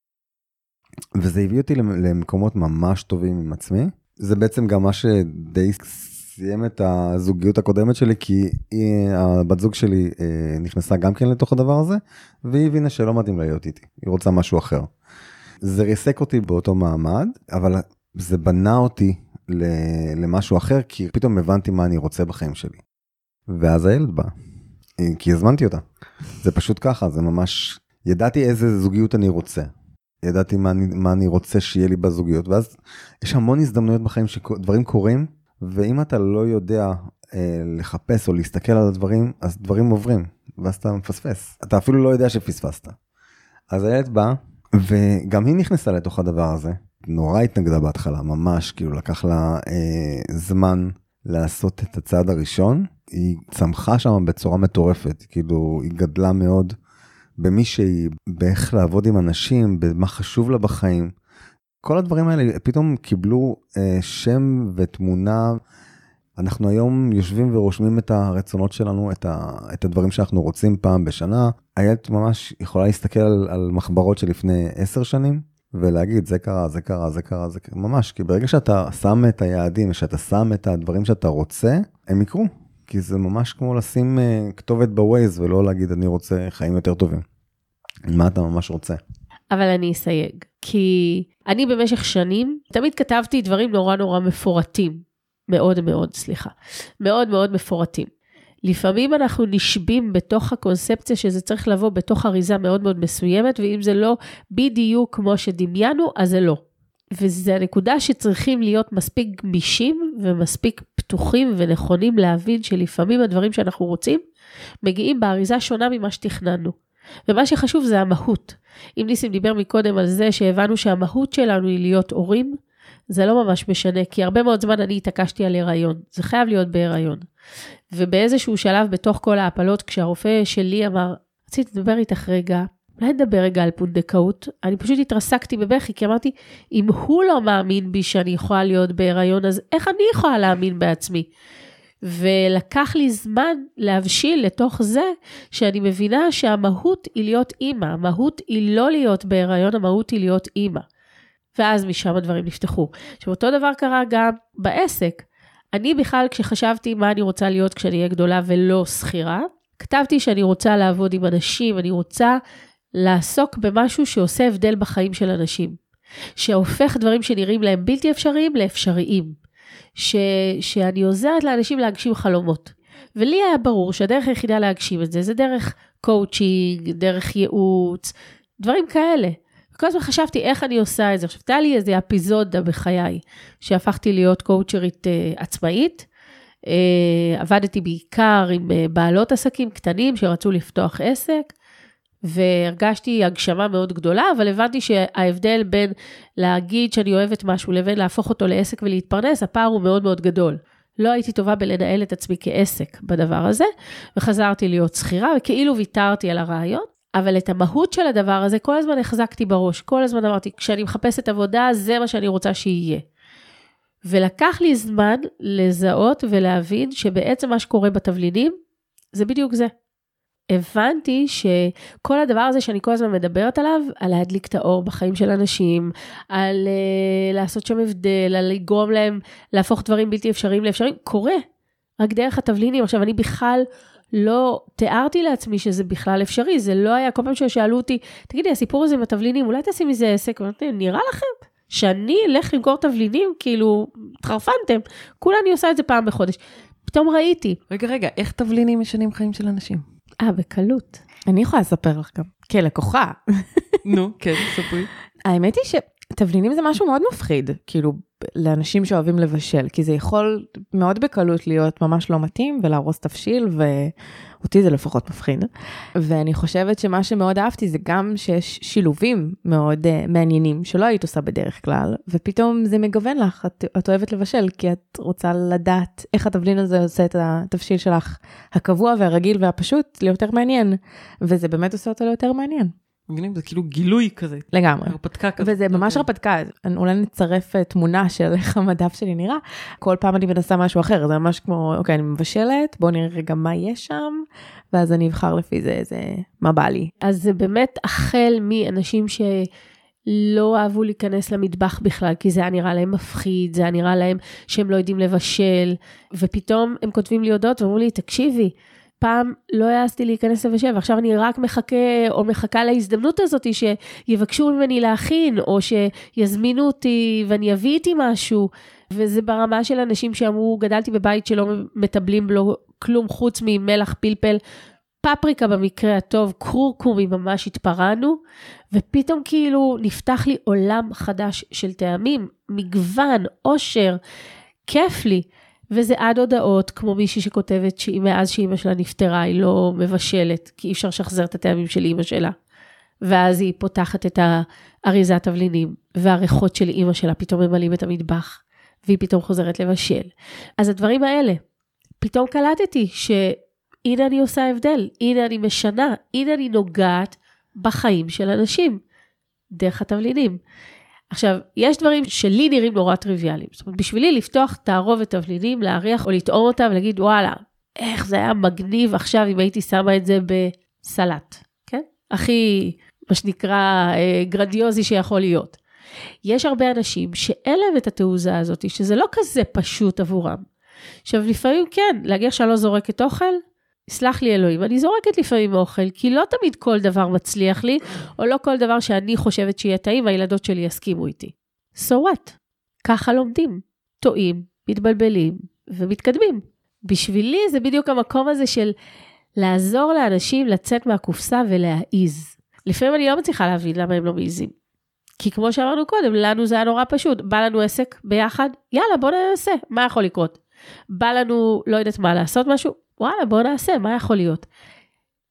וזה הביא אותי למקומות ממש טובים עם עצמי. זה בעצם גם מה שדי סיים את הזוגיות הקודמת שלי, כי היא, הבת זוג שלי נכנסה גם כן לתוך הדבר הזה, והיא הבינה שלא מתאים לה להיות איתי. היא רוצה משהו אחר. זה ריסק אותי באותו מעמד, אבל זה בנה אותי למשהו אחר, כי פתאום הבנתי מה אני רוצה בחיים שלי. ואז הילד בא, כי הזמנתי אותה. זה פשוט ככה, זה ממש, ידעתי איזה זוגיות אני רוצה. ידעתי מה אני, מה אני רוצה שיהיה לי בזוגיות, ואז יש המון הזדמנויות בחיים שדברים קורים, ואם אתה לא יודע אה, לחפש או להסתכל על הדברים, אז דברים עוברים, ואז אתה מפספס. אתה אפילו לא יודע שפספסת. אז הילד בא, וגם היא נכנסה לתוך הדבר הזה. נורא התנגדה בהתחלה, ממש, כאילו לקח לה אה, זמן לעשות את הצעד הראשון. היא צמחה שם בצורה מטורפת, כאילו היא גדלה מאוד במי שהיא, באיך לעבוד עם אנשים, במה חשוב לה בחיים. כל הדברים האלה פתאום קיבלו אה, שם ותמונה. אנחנו היום יושבים ורושמים את הרצונות שלנו, את, ה, את הדברים שאנחנו רוצים פעם בשנה. הילד ממש יכולה להסתכל על, על מחברות שלפני עשר שנים, ולהגיד זה קרה, זה קרה, זה קרה, זה קרה. ממש, כי ברגע שאתה שם את היעדים, שאתה שם את הדברים שאתה רוצה, הם יקרו. כי זה ממש כמו לשים uh, כתובת בווייז, ולא להגיד אני רוצה חיים יותר טובים. מה אתה ממש רוצה? אבל אני אסייג, כי אני במשך שנים, תמיד כתבתי דברים נורא נורא מפורטים, מאוד מאוד, סליחה, מאוד מאוד מפורטים. לפעמים אנחנו נשבים בתוך הקונספציה שזה צריך לבוא בתוך אריזה מאוד מאוד מסוימת, ואם זה לא בדיוק כמו שדמיינו, אז זה לא. וזו הנקודה שצריכים להיות מספיק גמישים ומספיק פתוחים ונכונים להבין שלפעמים הדברים שאנחנו רוצים מגיעים באריזה שונה ממה שתכננו. ומה שחשוב זה המהות. אם ניסים דיבר מקודם על זה שהבנו שהמהות שלנו היא להיות הורים, זה לא ממש משנה, כי הרבה מאוד זמן אני התעקשתי על הריון. זה חייב להיות בהיריון. ובאיזשהו שלב בתוך כל ההפלות, כשהרופא שלי אמר, רציתי לדבר איתך רגע, אולי נדבר רגע על פונדקאות, אני פשוט התרסקתי בבכי, כי אמרתי, אם הוא לא מאמין בי שאני יכולה להיות בהיריון, אז איך אני יכולה להאמין בעצמי? ולקח לי זמן להבשיל לתוך זה, שאני מבינה שהמהות היא להיות אימא, המהות היא לא להיות בהיריון, המהות היא להיות אימא. ואז משם הדברים נפתחו. עכשיו, אותו דבר קרה גם בעסק. אני בכלל, כשחשבתי מה אני רוצה להיות כשאני אהיה גדולה ולא שכירה, כתבתי שאני רוצה לעבוד עם אנשים, אני רוצה לעסוק במשהו שעושה הבדל בחיים של אנשים, שהופך דברים שנראים להם בלתי אפשריים לאפשריים, ש, שאני עוזרת לאנשים להגשים חלומות. ולי היה ברור שהדרך היחידה להגשים את זה, זה דרך קואוצ'ינג, דרך ייעוץ, דברים כאלה. וכל הזמן חשבתי איך אני עושה את זה. עכשיו, תהיה לי איזה אפיזודה בחיי, שהפכתי להיות קואוצ'רית uh, עצמאית, uh, עבדתי בעיקר עם uh, בעלות עסקים קטנים שרצו לפתוח עסק, והרגשתי הגשמה מאוד גדולה, אבל הבנתי שההבדל בין להגיד שאני אוהבת משהו, לבין להפוך אותו לעסק ולהתפרנס, הפער הוא מאוד מאוד גדול. לא הייתי טובה בלנהל את עצמי כעסק בדבר הזה, וחזרתי להיות שכירה, וכאילו ויתרתי על הרעיון, אבל את המהות של הדבר הזה, כל הזמן החזקתי בראש, כל הזמן אמרתי, כשאני מחפשת עבודה, זה מה שאני רוצה שיהיה. ולקח לי זמן לזהות ולהבין, שבעצם מה שקורה בתבלינים, זה בדיוק זה. הבנתי שכל הדבר הזה שאני כל הזמן מדברת עליו, על להדליק את האור בחיים של אנשים, על uh, לעשות שם הבדל, על לגרום להם להפוך דברים בלתי אפשריים לאפשריים, קורה, רק דרך התבלינים. עכשיו, אני בכלל לא תיארתי לעצמי שזה בכלל אפשרי, זה לא היה, כל פעם ששאלו אותי, תגידי, הסיפור הזה עם התבלינים, אולי תעשי מזה עסק, ואומרים, נראה לכם שאני אלך למכור תבלינים, כאילו, תחרפנתם, כולה אני עושה את זה פעם בחודש. פתאום ראיתי. רגע, רגע, איך תבלינים משנים חיים של אנשים? אה, בקלות. אני יכולה לספר לך גם, כלקוחה. נו, כן, ספרי. האמת היא שתבלינים זה משהו מאוד מפחיד, כאילו, לאנשים שאוהבים לבשל, כי זה יכול מאוד בקלות להיות ממש לא מתאים, ולהרוס תבשיל, ואותי זה לפחות מפחיד. ואני חושבת שמה שמאוד אהבתי, זה גם שיש שילובים מאוד uh, מעניינים, שלא היית עושה בדרך כלל, ופתאום זה מגוון לך, את, את אוהבת לבשל, כי את רוצה לדעת איך התבלין הזה עושה את התבשיל שלך, הקבוע והרגיל והפשוט, ליותר מעניין, וזה באמת עושה אותו ליותר מעניין. מבינים, זה כאילו גילוי כזה. לגמרי. הרפתקה כזה. וזה ממש הרפתקה, אולי נצרף תמונה של איך המדף שלי נראה, כל פעם אני מנסה משהו אחר, זה ממש כמו, אוקיי, אני מבשלת, בואו נראה רגע מה יש שם, ואז אני אבחר לפי זה, זה מה בא לי. אז זה באמת החל מאנשים שלא אהבו להיכנס למטבח בכלל, כי זה היה נראה להם מפחיד, זה היה נראה להם שהם לא יודעים לבשל, ופתאום הם כותבים לי הודעות ואומרים לי, תקשיבי, פעם לא העזתי להיכנס לבשל, ועכשיו אני רק מחכה או מחכה להזדמנות הזאת שיבקשו ממני להכין, או שיזמינו אותי ואני אביא איתי משהו, וזה ברמה של אנשים שאמרו, גדלתי בבית שלא מטבלים בלו כלום חוץ ממלח פלפל, פפריקה במקרה הטוב, קורקומי ממש התפרענו, ופתאום כאילו נפתח לי עולם חדש של טעמים, מגוון, עושר, כיף לי, וזה עד הודעות, כמו מישהי שכותבת שמאז שאימא שלה נפטרה, היא לא מבשלת, כי אי אפשר שחזר את הטעמים של אימא שלה. ואז היא פותחת את האריזת תבלינים, והריחות של אימא שלה פתאום ממלאים את המטבח, והיא פתאום חוזרת לבשל. אז הדברים האלה, פתאום קלטתי שהנה אני עושה הבדל, הנה אני משנה, הנה אני נוגעת בחיים של אנשים, דרך התבלינים. עכשיו, יש דברים שלי נראים נורא טריוויאליים. זאת אומרת, בשבילי לפתוח תערובת תבלינים, להריח או לטעום אותה ולהגיד, וואלה, איך זה היה מגניב עכשיו אם הייתי שמה את זה בסלט, כן? הכי, מה שנקרא, גרנדיוזי שיכול להיות. יש הרבה אנשים שאין להם את התעוזה הזאת, שזה לא כזה פשוט עבורם. עכשיו, לפעמים כן, להגיד שאני לא זורקת אוכל, סלח לי אלוהים, אני זורקת לפעמים אוכל, כי לא תמיד כל דבר מצליח לי, או לא כל דבר שאני חושבת שיהיה טעים, הילדות שלי יסכימו איתי. So what? ככה לומדים, טועים, מתבלבלים ומתקדמים. בשבילי זה בדיוק המקום הזה של לעזור לאנשים לצאת מהקופסה ולהעיז. לפעמים אני לא מצליחה להבין למה הם לא מעיזים. כי כמו שאמרנו קודם, לנו זה היה נורא פשוט, בא לנו עסק ביחד, יאללה בוא נעשה, מה יכול לקרות? בא לנו לא יודעת מה לעשות משהו, וואלה, בוא נעשה, מה יכול להיות?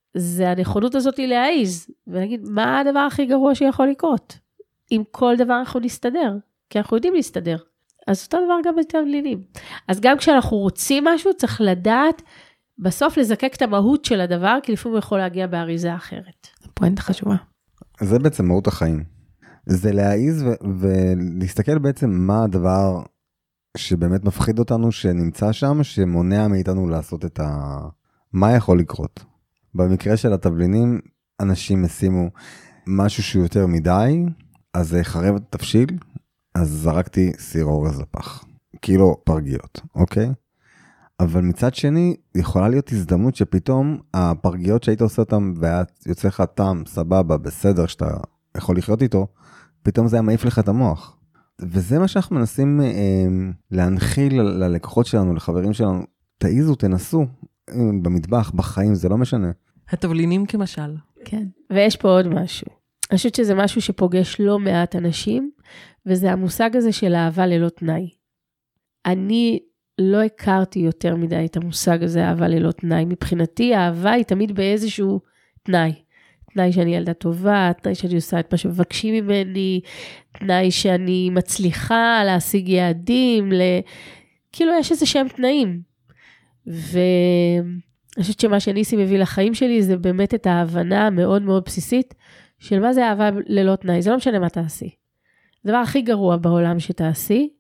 זה הנכונות הזאת להעיז, ולהגיד, מה הדבר הכי גרוע שיכול לקרות? עם כל דבר אנחנו נסתדר, כי אנחנו יודעים להסתדר. אז אותו דבר גם בתבלינים. אז גם כשאנחנו רוצים משהו, צריך לדעת, בסוף לזקק את המהות של הדבר, כי לפעמים הוא יכול להגיע באריזה אחרת. פואנטה חשובה. זה בעצם מהות החיים. זה להעיז ו- ולהסתכל בעצם מה הדבר שבאמת מפחיד אותנו, שנמצא שם, שמונע מאיתנו לעשות את ה... מה יכול לקרות? במקרה של התבלינים, אנשים ישימו משהו שהוא יותר מדי, אז זה חרב תבשיל, אז זרקתי סיר אורז לפח. קילו פרגיות, אוקיי? אבל מצד שני, יכולה להיות הזדמנות שפתאום הפרגיות שהיית עושה אותם, והיה יוצא לך טעם, סבבה, בסדר, שאתה יכול לחיות איתו, פתאום זה היה מעיף לך את המוח. וזה מה שאנחנו מנסים אה, להנחיל ל- ללקוחות שלנו, לחברים שלנו. תעיזו, תנסו, במטבח, בחיים, זה לא משנה. התבלינים כמשל. כן. ויש פה עוד משהו. אני חושבת שזה משהו שפוגש לא מעט אנשים, וזה המושג הזה של אהבה ללא תנאי. אני לא הכרתי יותר מדי את המושג הזה, אהבה ללא תנאי. מבחינתי, האהבה היא תמיד באיזשהו תנאי. תנאי שאני ילדה טובה, תנאי שאני עושה את מה שמבקשים ממני, תנאי שאני מצליחה להשיג יעדים, ל... כאילו יש איזה שהם תנאים. ואני חושבת שמה שניסי מביא לחיים שלי, זה באמת את ההבנה המאוד מאוד בסיסית, של מה זה אהבה ללא תנאי. זה לא משנה מה תעשי. הדבר הכי גרוע בעולם שתעשי,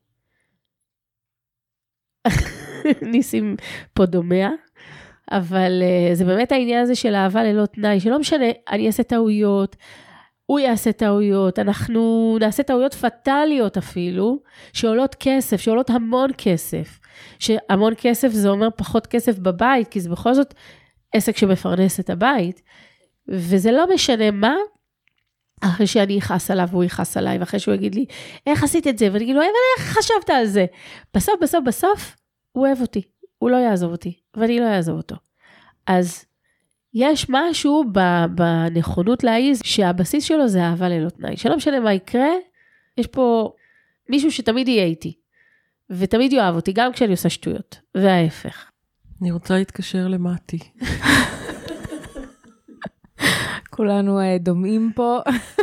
ניסים פה דומע, אבל uh, זה באמת העניין הזה של אהבה ללא תנאי, שלא משנה, אני אעשה טעויות, הוא יעשה טעויות, אנחנו נעשה טעויות פטליות אפילו, שעולות כסף, שעולות המון כסף, שהמון כסף זה אומר פחות כסף בבית, כי זה בכל זאת עסק שמפרנס את הבית, וזה לא משנה מה, אחרי שאני אכעס עליו, והוא יכעס עליי, ואחרי שהוא יגיד לי, איך עשית את זה? ואני אגיד לו, אבל איך חשבת על זה? בסוף, בסוף, בסוף, הוא אוהב אותי, הוא לא יעזוב אותי, ואני לא יעזוב אותו. אז יש משהו בנכונות להעיז, שהבסיס שלו זה אהבה ללא תנאי. שלא משנה מה יקרה, יש פה מישהו שתמיד יהיה איתי, ותמיד יאהב אותי, גם כשאני עושה שטויות, וההפך. אני רוצה להתקשר למתי. כולנו דומעים פה.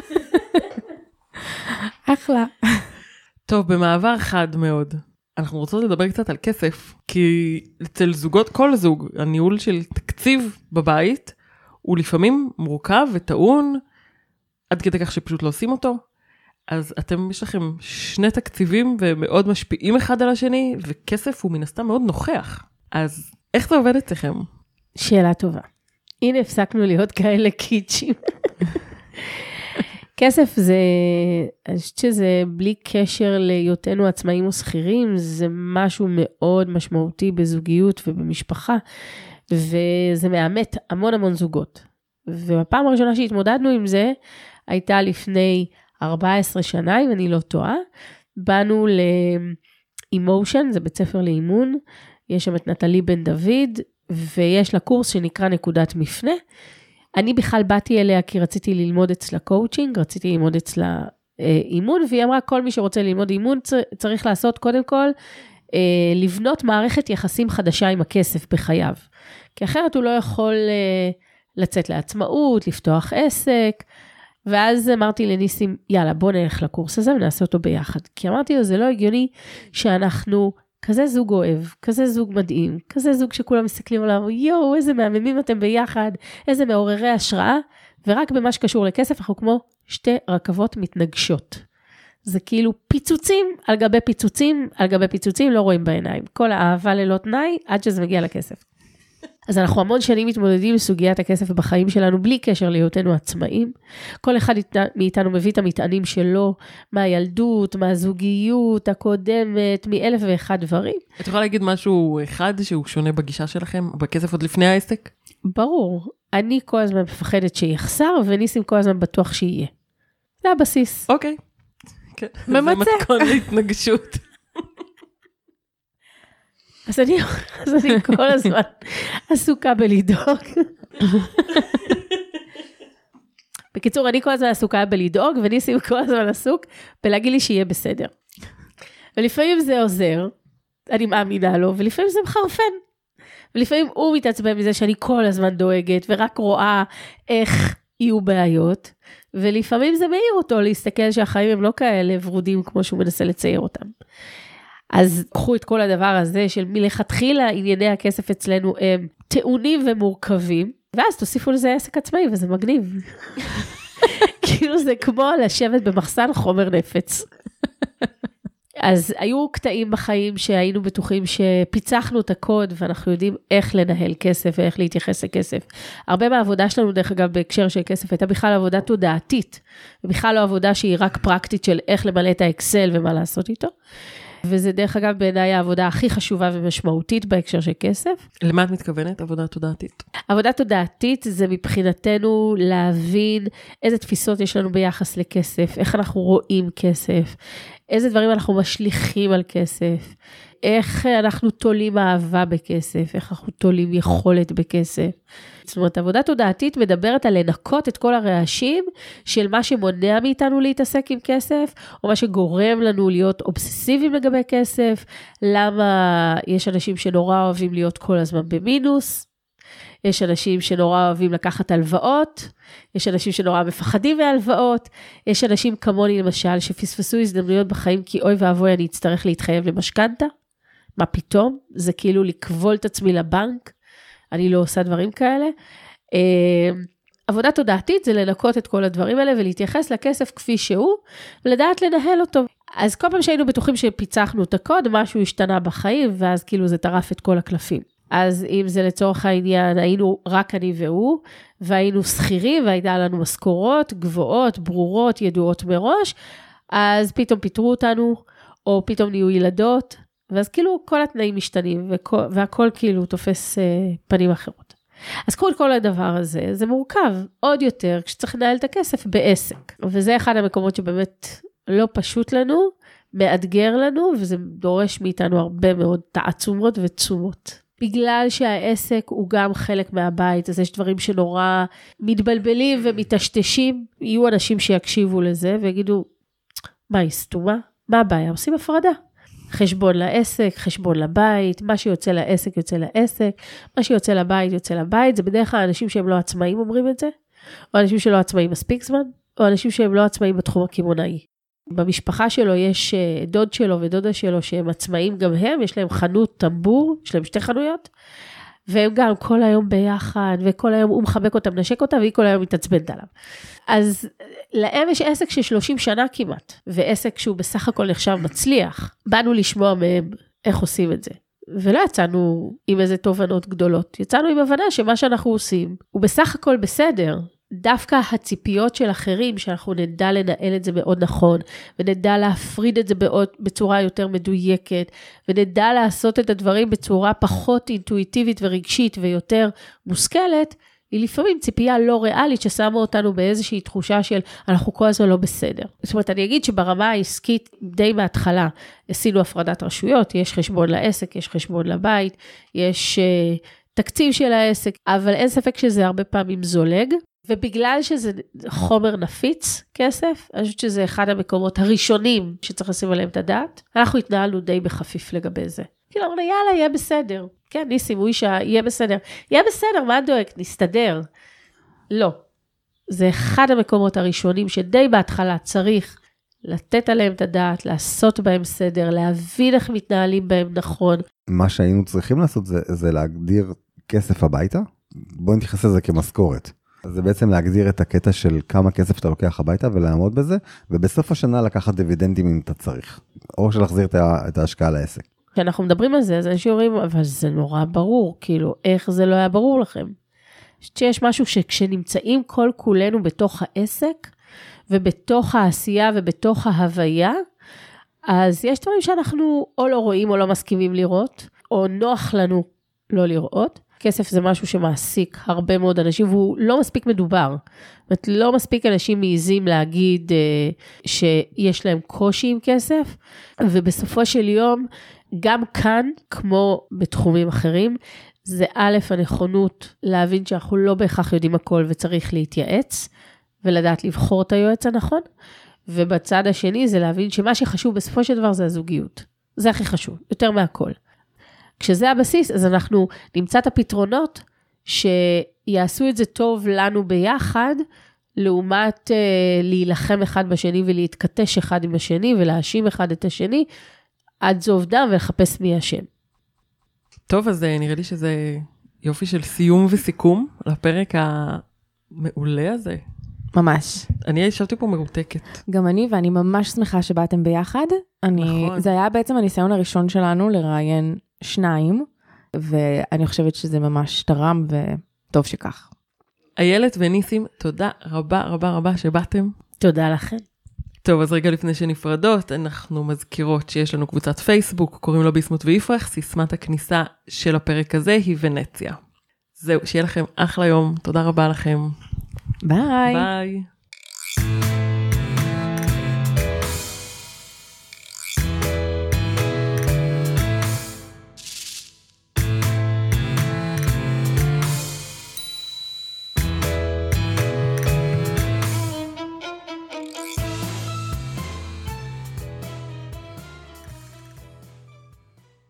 אחלה. טוב, במעבר חד מאוד. אנחנו רוצות לדבר קצת על כסף, כי אצל זוגות, כל זוג, הניהול של תקציב בבית, הוא לפעמים מורכב וטעון, עד כדי כך שפשוט לא עושים אותו. אז אתם, יש לכם שני תקציבים ומאוד משפיעים אחד על השני, וכסף הוא מן הסתם מאוד נוכח. אז איך זה עובד אצלכם? שאלה טובה. הנה הפסקנו להיות כאלה קיצ'ים. כסף זה, אני חושבת שזה בלי קשר להיותנו עצמאים או שכירים, זה משהו מאוד משמעותי בזוגיות ובמשפחה, וזה מאמת המון המון זוגות. ובפעם הראשונה שהתמודדנו עם זה, הייתה לפני ארבע עשרה שנה, אם אני לא טועה, באנו לאימושן, זה בית ספר לאימון, יש שם את נטלי בן דוד, ויש לה קורס שנקרא נקודת מפנה, אני בכלל באתי אליה כי רציתי ללמוד אצלה קואוצ'ינג, רציתי ללמוד אצלה אה, אימון, והיא אמרה, כל מי שרוצה ללמוד אימון צריך לעשות קודם כל, אה, לבנות מערכת יחסים חדשה עם הכסף בחייו. כי אחרת הוא לא יכול אה, לצאת לעצמאות, לפתוח עסק, ואז אמרתי לניסים, יאללה בוא נלך לקורס הזה ונעשה אותו ביחד. כי אמרתי לו, זה לא הגיוני שאנחנו כזה זוג אוהב, כזה זוג מדהים, כזה זוג שכולם מסתכלים עליו, יואו, איזה מהממים אתם ביחד, איזה מעוררי השראה, ורק במה שקשור לכסף, אנחנו כמו שתי רכבות מתנגשות. זה כאילו פיצוצים על גבי פיצוצים, על גבי פיצוצים, לא רואים בעיניים. כל האהבה ללא תנאי, עד שזה מגיע לכסף. אז אנחנו המון שנים מתמודדים עם סוגיית הכסף בחיים שלנו, בלי קשר להיותנו עצמאים. כל אחד מאיתנו מביא את המטענים שלו, מהילדות, מהזוגיות הקודמת, מאלף ואחד דברים. את יכולה להגיד משהו אחד שהוא שונה בגישה שלכם, בכסף עוד לפני העסק? ברור. אני כל הזמן מפחדת שיחסר, וניסים כל הזמן בטוח שיהיה. זה הבסיס. אוקיי. כן. ממצא. זה מתכון להתנגשות. אז אני, אז אני כל הזמן עסוקה בלדאוג. בקיצור, אני כל הזמן עסוקה בלדאוג, וניסים כל הזמן עסוק בלהגיד לי שיהיה בסדר. ולפעמים זה עוזר, אני מאמינה לו, ולפעמים זה מחרפן. ולפעמים הוא מתעצבן מזה שאני כל הזמן דואגת, ורק רואה איך יהיו בעיות, ולפעמים זה מעיר אותו להסתכל שהחיים הם לא כאלה ורודים כמו שהוא מנסה לצייר אותם. אז קחו את כל הדבר הזה של מלכתחילה ענייני הכסף אצלנו הם טעונים ומורכבים, ואז תוסיפו לזה עסק עצמאי וזה מגניב. כאילו זה כמו לשבת במחסן חומר נפץ. אז היו קטעים בחיים שהיינו בטוחים שפיצחנו את הקוד, ואנחנו יודעים איך לנהל כסף ואיך להתייחס לכסף. הרבה מהעבודה שלנו, דרך אגב, בהקשר של כסף, הייתה בכלל עבודה תודעתית, ובכלל לא עבודה שהיא רק פרקטית של איך למלא את האקסל ומה לעשות איתו. וזה דרך אגב בעיניי העבודה הכי חשובה ומשמעותית בהקשר של כסף. למה את מתכוונת? עבודה תודעתית. עבודה תודעתית זה מבחינתנו להבין איזה תפיסות יש לנו ביחס לכסף, איך אנחנו רואים כסף, איזה דברים אנחנו משליכים על כסף, איך אנחנו תולים אהבה בכסף, איך אנחנו תולים יכולת בכסף. זאת אומרת, עבודה תודעתית מדברת על לנקות את כל הרעשים של מה שמונע מאיתנו להתעסק עם כסף, או מה שגורם לנו להיות אובססיביים לגבי כסף, למה יש אנשים שנורא אוהבים להיות כל הזמן במינוס, יש אנשים שנורא אוהבים לקחת הלוואות, יש אנשים שנורא מפחדים מהלוואות, יש אנשים כמוני למשל שפספסו הזדמנויות בחיים כי אוי ואבוי אני אצטרך להתחייב למשכנתה, מה פתאום? זה כאילו לקבול את עצמי לבנק, אני לא עושה דברים כאלה. עבודה תודעתית זה לנקות את כל הדברים האלה ולהתייחס לכסף כפי שהוא, ולדעת לנהל אותו. אז כל פעם שהיינו בטוחים שפיצחנו את הקוד, משהו השתנה בחיים, ואז כאילו זה טרף את כל הקלפים. אז אם זה לצורך העניין, היינו רק אני והוא, והיינו שכירים, והייתה לנו משכורות גבוהות, ברורות, ידועות מראש, אז פתאום פיתרו אותנו, או פתאום נהיו ילדות, ואז כאילו כל התנאים משתנים, וכל, והכל כאילו תופס אה, פנים אחרות. אז כל כל הדבר הזה, זה מורכב עוד יותר, כשצריך לנהל את הכסף בעסק. וזה אחד המקומות שבאמת לא פשוט לנו, מאתגר לנו, וזה דורש מאיתנו הרבה מאוד תעצומות ותשומות. בגלל שהעסק הוא גם חלק מהבית, אז יש דברים שנורא מתבלבלים ומתשתשים, יהיו אנשים שיקשיבו לזה ויגידו, מה היא סתומה? מה הבעיה? עושים הפרדה. חשבון לעסק, חשבון לבית, מה שיוצא לעסק יוצא לעסק, מה שיוצא לבית יוצא לבית, זה בדרך כלל אנשים שהם לא עצמאים אומרים את זה, או אנשים שלא עצמאים מספיק זמן, או אנשים שהם לא עצמאים בתחום הכימונאי. במשפחה שלו יש דוד שלו ודודה שלו שהם עצמאים גם הם, יש להם חנות טמבור, יש להם שתי חנויות, והם גם כל היום ביחד, וכל היום הוא מחבק אותם, נשק אותם, והיא כל היום מתעצבנת עליו. אז להם יש עסק של שלושים שנה כמעט, ועסק שהוא בסך הכל נחשב מצליח. באנו לשמוע מהם איך עושים את זה. ולא יצאנו עם איזה תובנות גדולות, יצאנו עם הבנה שמה שאנחנו עושים, הוא בסך הכל בסדר, דווקא הציפיות של אחרים, שאנחנו נדע לנהל את זה מאוד נכון, ונדע להפריד את זה בעוד, בצורה יותר מדויקת, ונדע לעשות את הדברים בצורה פחות אינטואיטיבית ורגשית, ויותר מושכלת, היא לפעמים ציפייה לא ריאלית, ששמה אותנו באיזושהי תחושה של, אנחנו כל הזמן לא בסדר. זאת אומרת, אני אגיד שברמה העסקית, די מההתחלה, עשינו הפרדת רשויות, יש חשבון לעסק, יש חשבון לבית, יש uh, תקציב של העסק, אבל אין ספק שזה הרבה פעמים זולג, ובגלל שזה חומר נפיץ, כסף, אני חושבת שזה אחד המקומות הראשונים שצריך לשים עליהם את הדעת, אנחנו התנהלנו די בחפיף לגבי זה. כאילו, אמרנו, יאללה, יהיה בסדר. כן, ניסים, הוא אישה, יהיה בסדר. יהיה בסדר, מה דואג? נסתדר. לא. זה אחד המקומות הראשונים שדי בהתחלה צריך לתת עליהם את הדעת, לעשות בהם סדר, להבין איך מתנהלים בהם נכון. מה שהיינו צריכים לעשות זה, זה להגדיר כסף הביתה. בואו נתייחס לזה כמשכורת. זה בעצם להגדיר את הקטע של כמה כסף אתה לוקח הביתה ולעמוד בזה, ובסוף השנה לקחת דיבידנדים אם אתה צריך, או שלהחזיר את ההשקעה לעסק. כשאנחנו מדברים על זה, אז אנשים אומרים, אבל זה נורא ברור, כאילו, איך זה לא היה ברור לכם? שיש משהו שכשנמצאים כל כולנו בתוך העסק, ובתוך העשייה ובתוך ההוויה, אז יש דברים שאנחנו או לא רואים או לא מסכימים לראות, או נוח לנו לא לראות. כסף זה משהו שמעסיק הרבה מאוד אנשים, והוא לא מספיק מדובר. זאת אומרת, לא מספיק אנשים מעיזים להגיד אה, שיש להם קושי עם כסף, ובסופו של יום, גם כאן, כמו בתחומים אחרים, זה א', הנכונות להבין שאנחנו לא בהכרח יודעים הכל, וצריך להתייעץ, ולדעת לבחור את היועץ הנכון, ובצד השני זה להבין שמה שחשוב בסופו של דבר זה הזוגיות. זה הכי חשוב, יותר מהכל. כשזה הבסיס, אז אנחנו נמצא את הפתרונות שיעשו את זה טוב לנו ביחד, לעומת אה, להילחם אחד בשני ולהתכתש אחד עם השני ולהאשים אחד את השני, עד זוב דם ולחפש מי השם. טוב, אז נראה לי שזה יופי של סיום וסיכום לפרק המעולה הזה. ממש. אני ישבתי פה מרותקת. גם אני, ואני ממש שמחה שבאתם ביחד. אני, נכון. זה היה בעצם הניסיון הראשון שלנו לראיין שניים, ואני חושבת שזה ממש תרם וטוב שכך. איילת וניסים, תודה רבה רבה רבה שבאתם. תודה לכם. טוב, אז רגע לפני שנפרדות, אנחנו מזכירות שיש לנו קבוצת פייסבוק, קוראים לו ביסמוט ויפרח, סיסמת הכניסה של הפרק הזה היא ונציה. זהו, שיהיה לכם אחלה יום, תודה רבה לכם. ביי. ביי.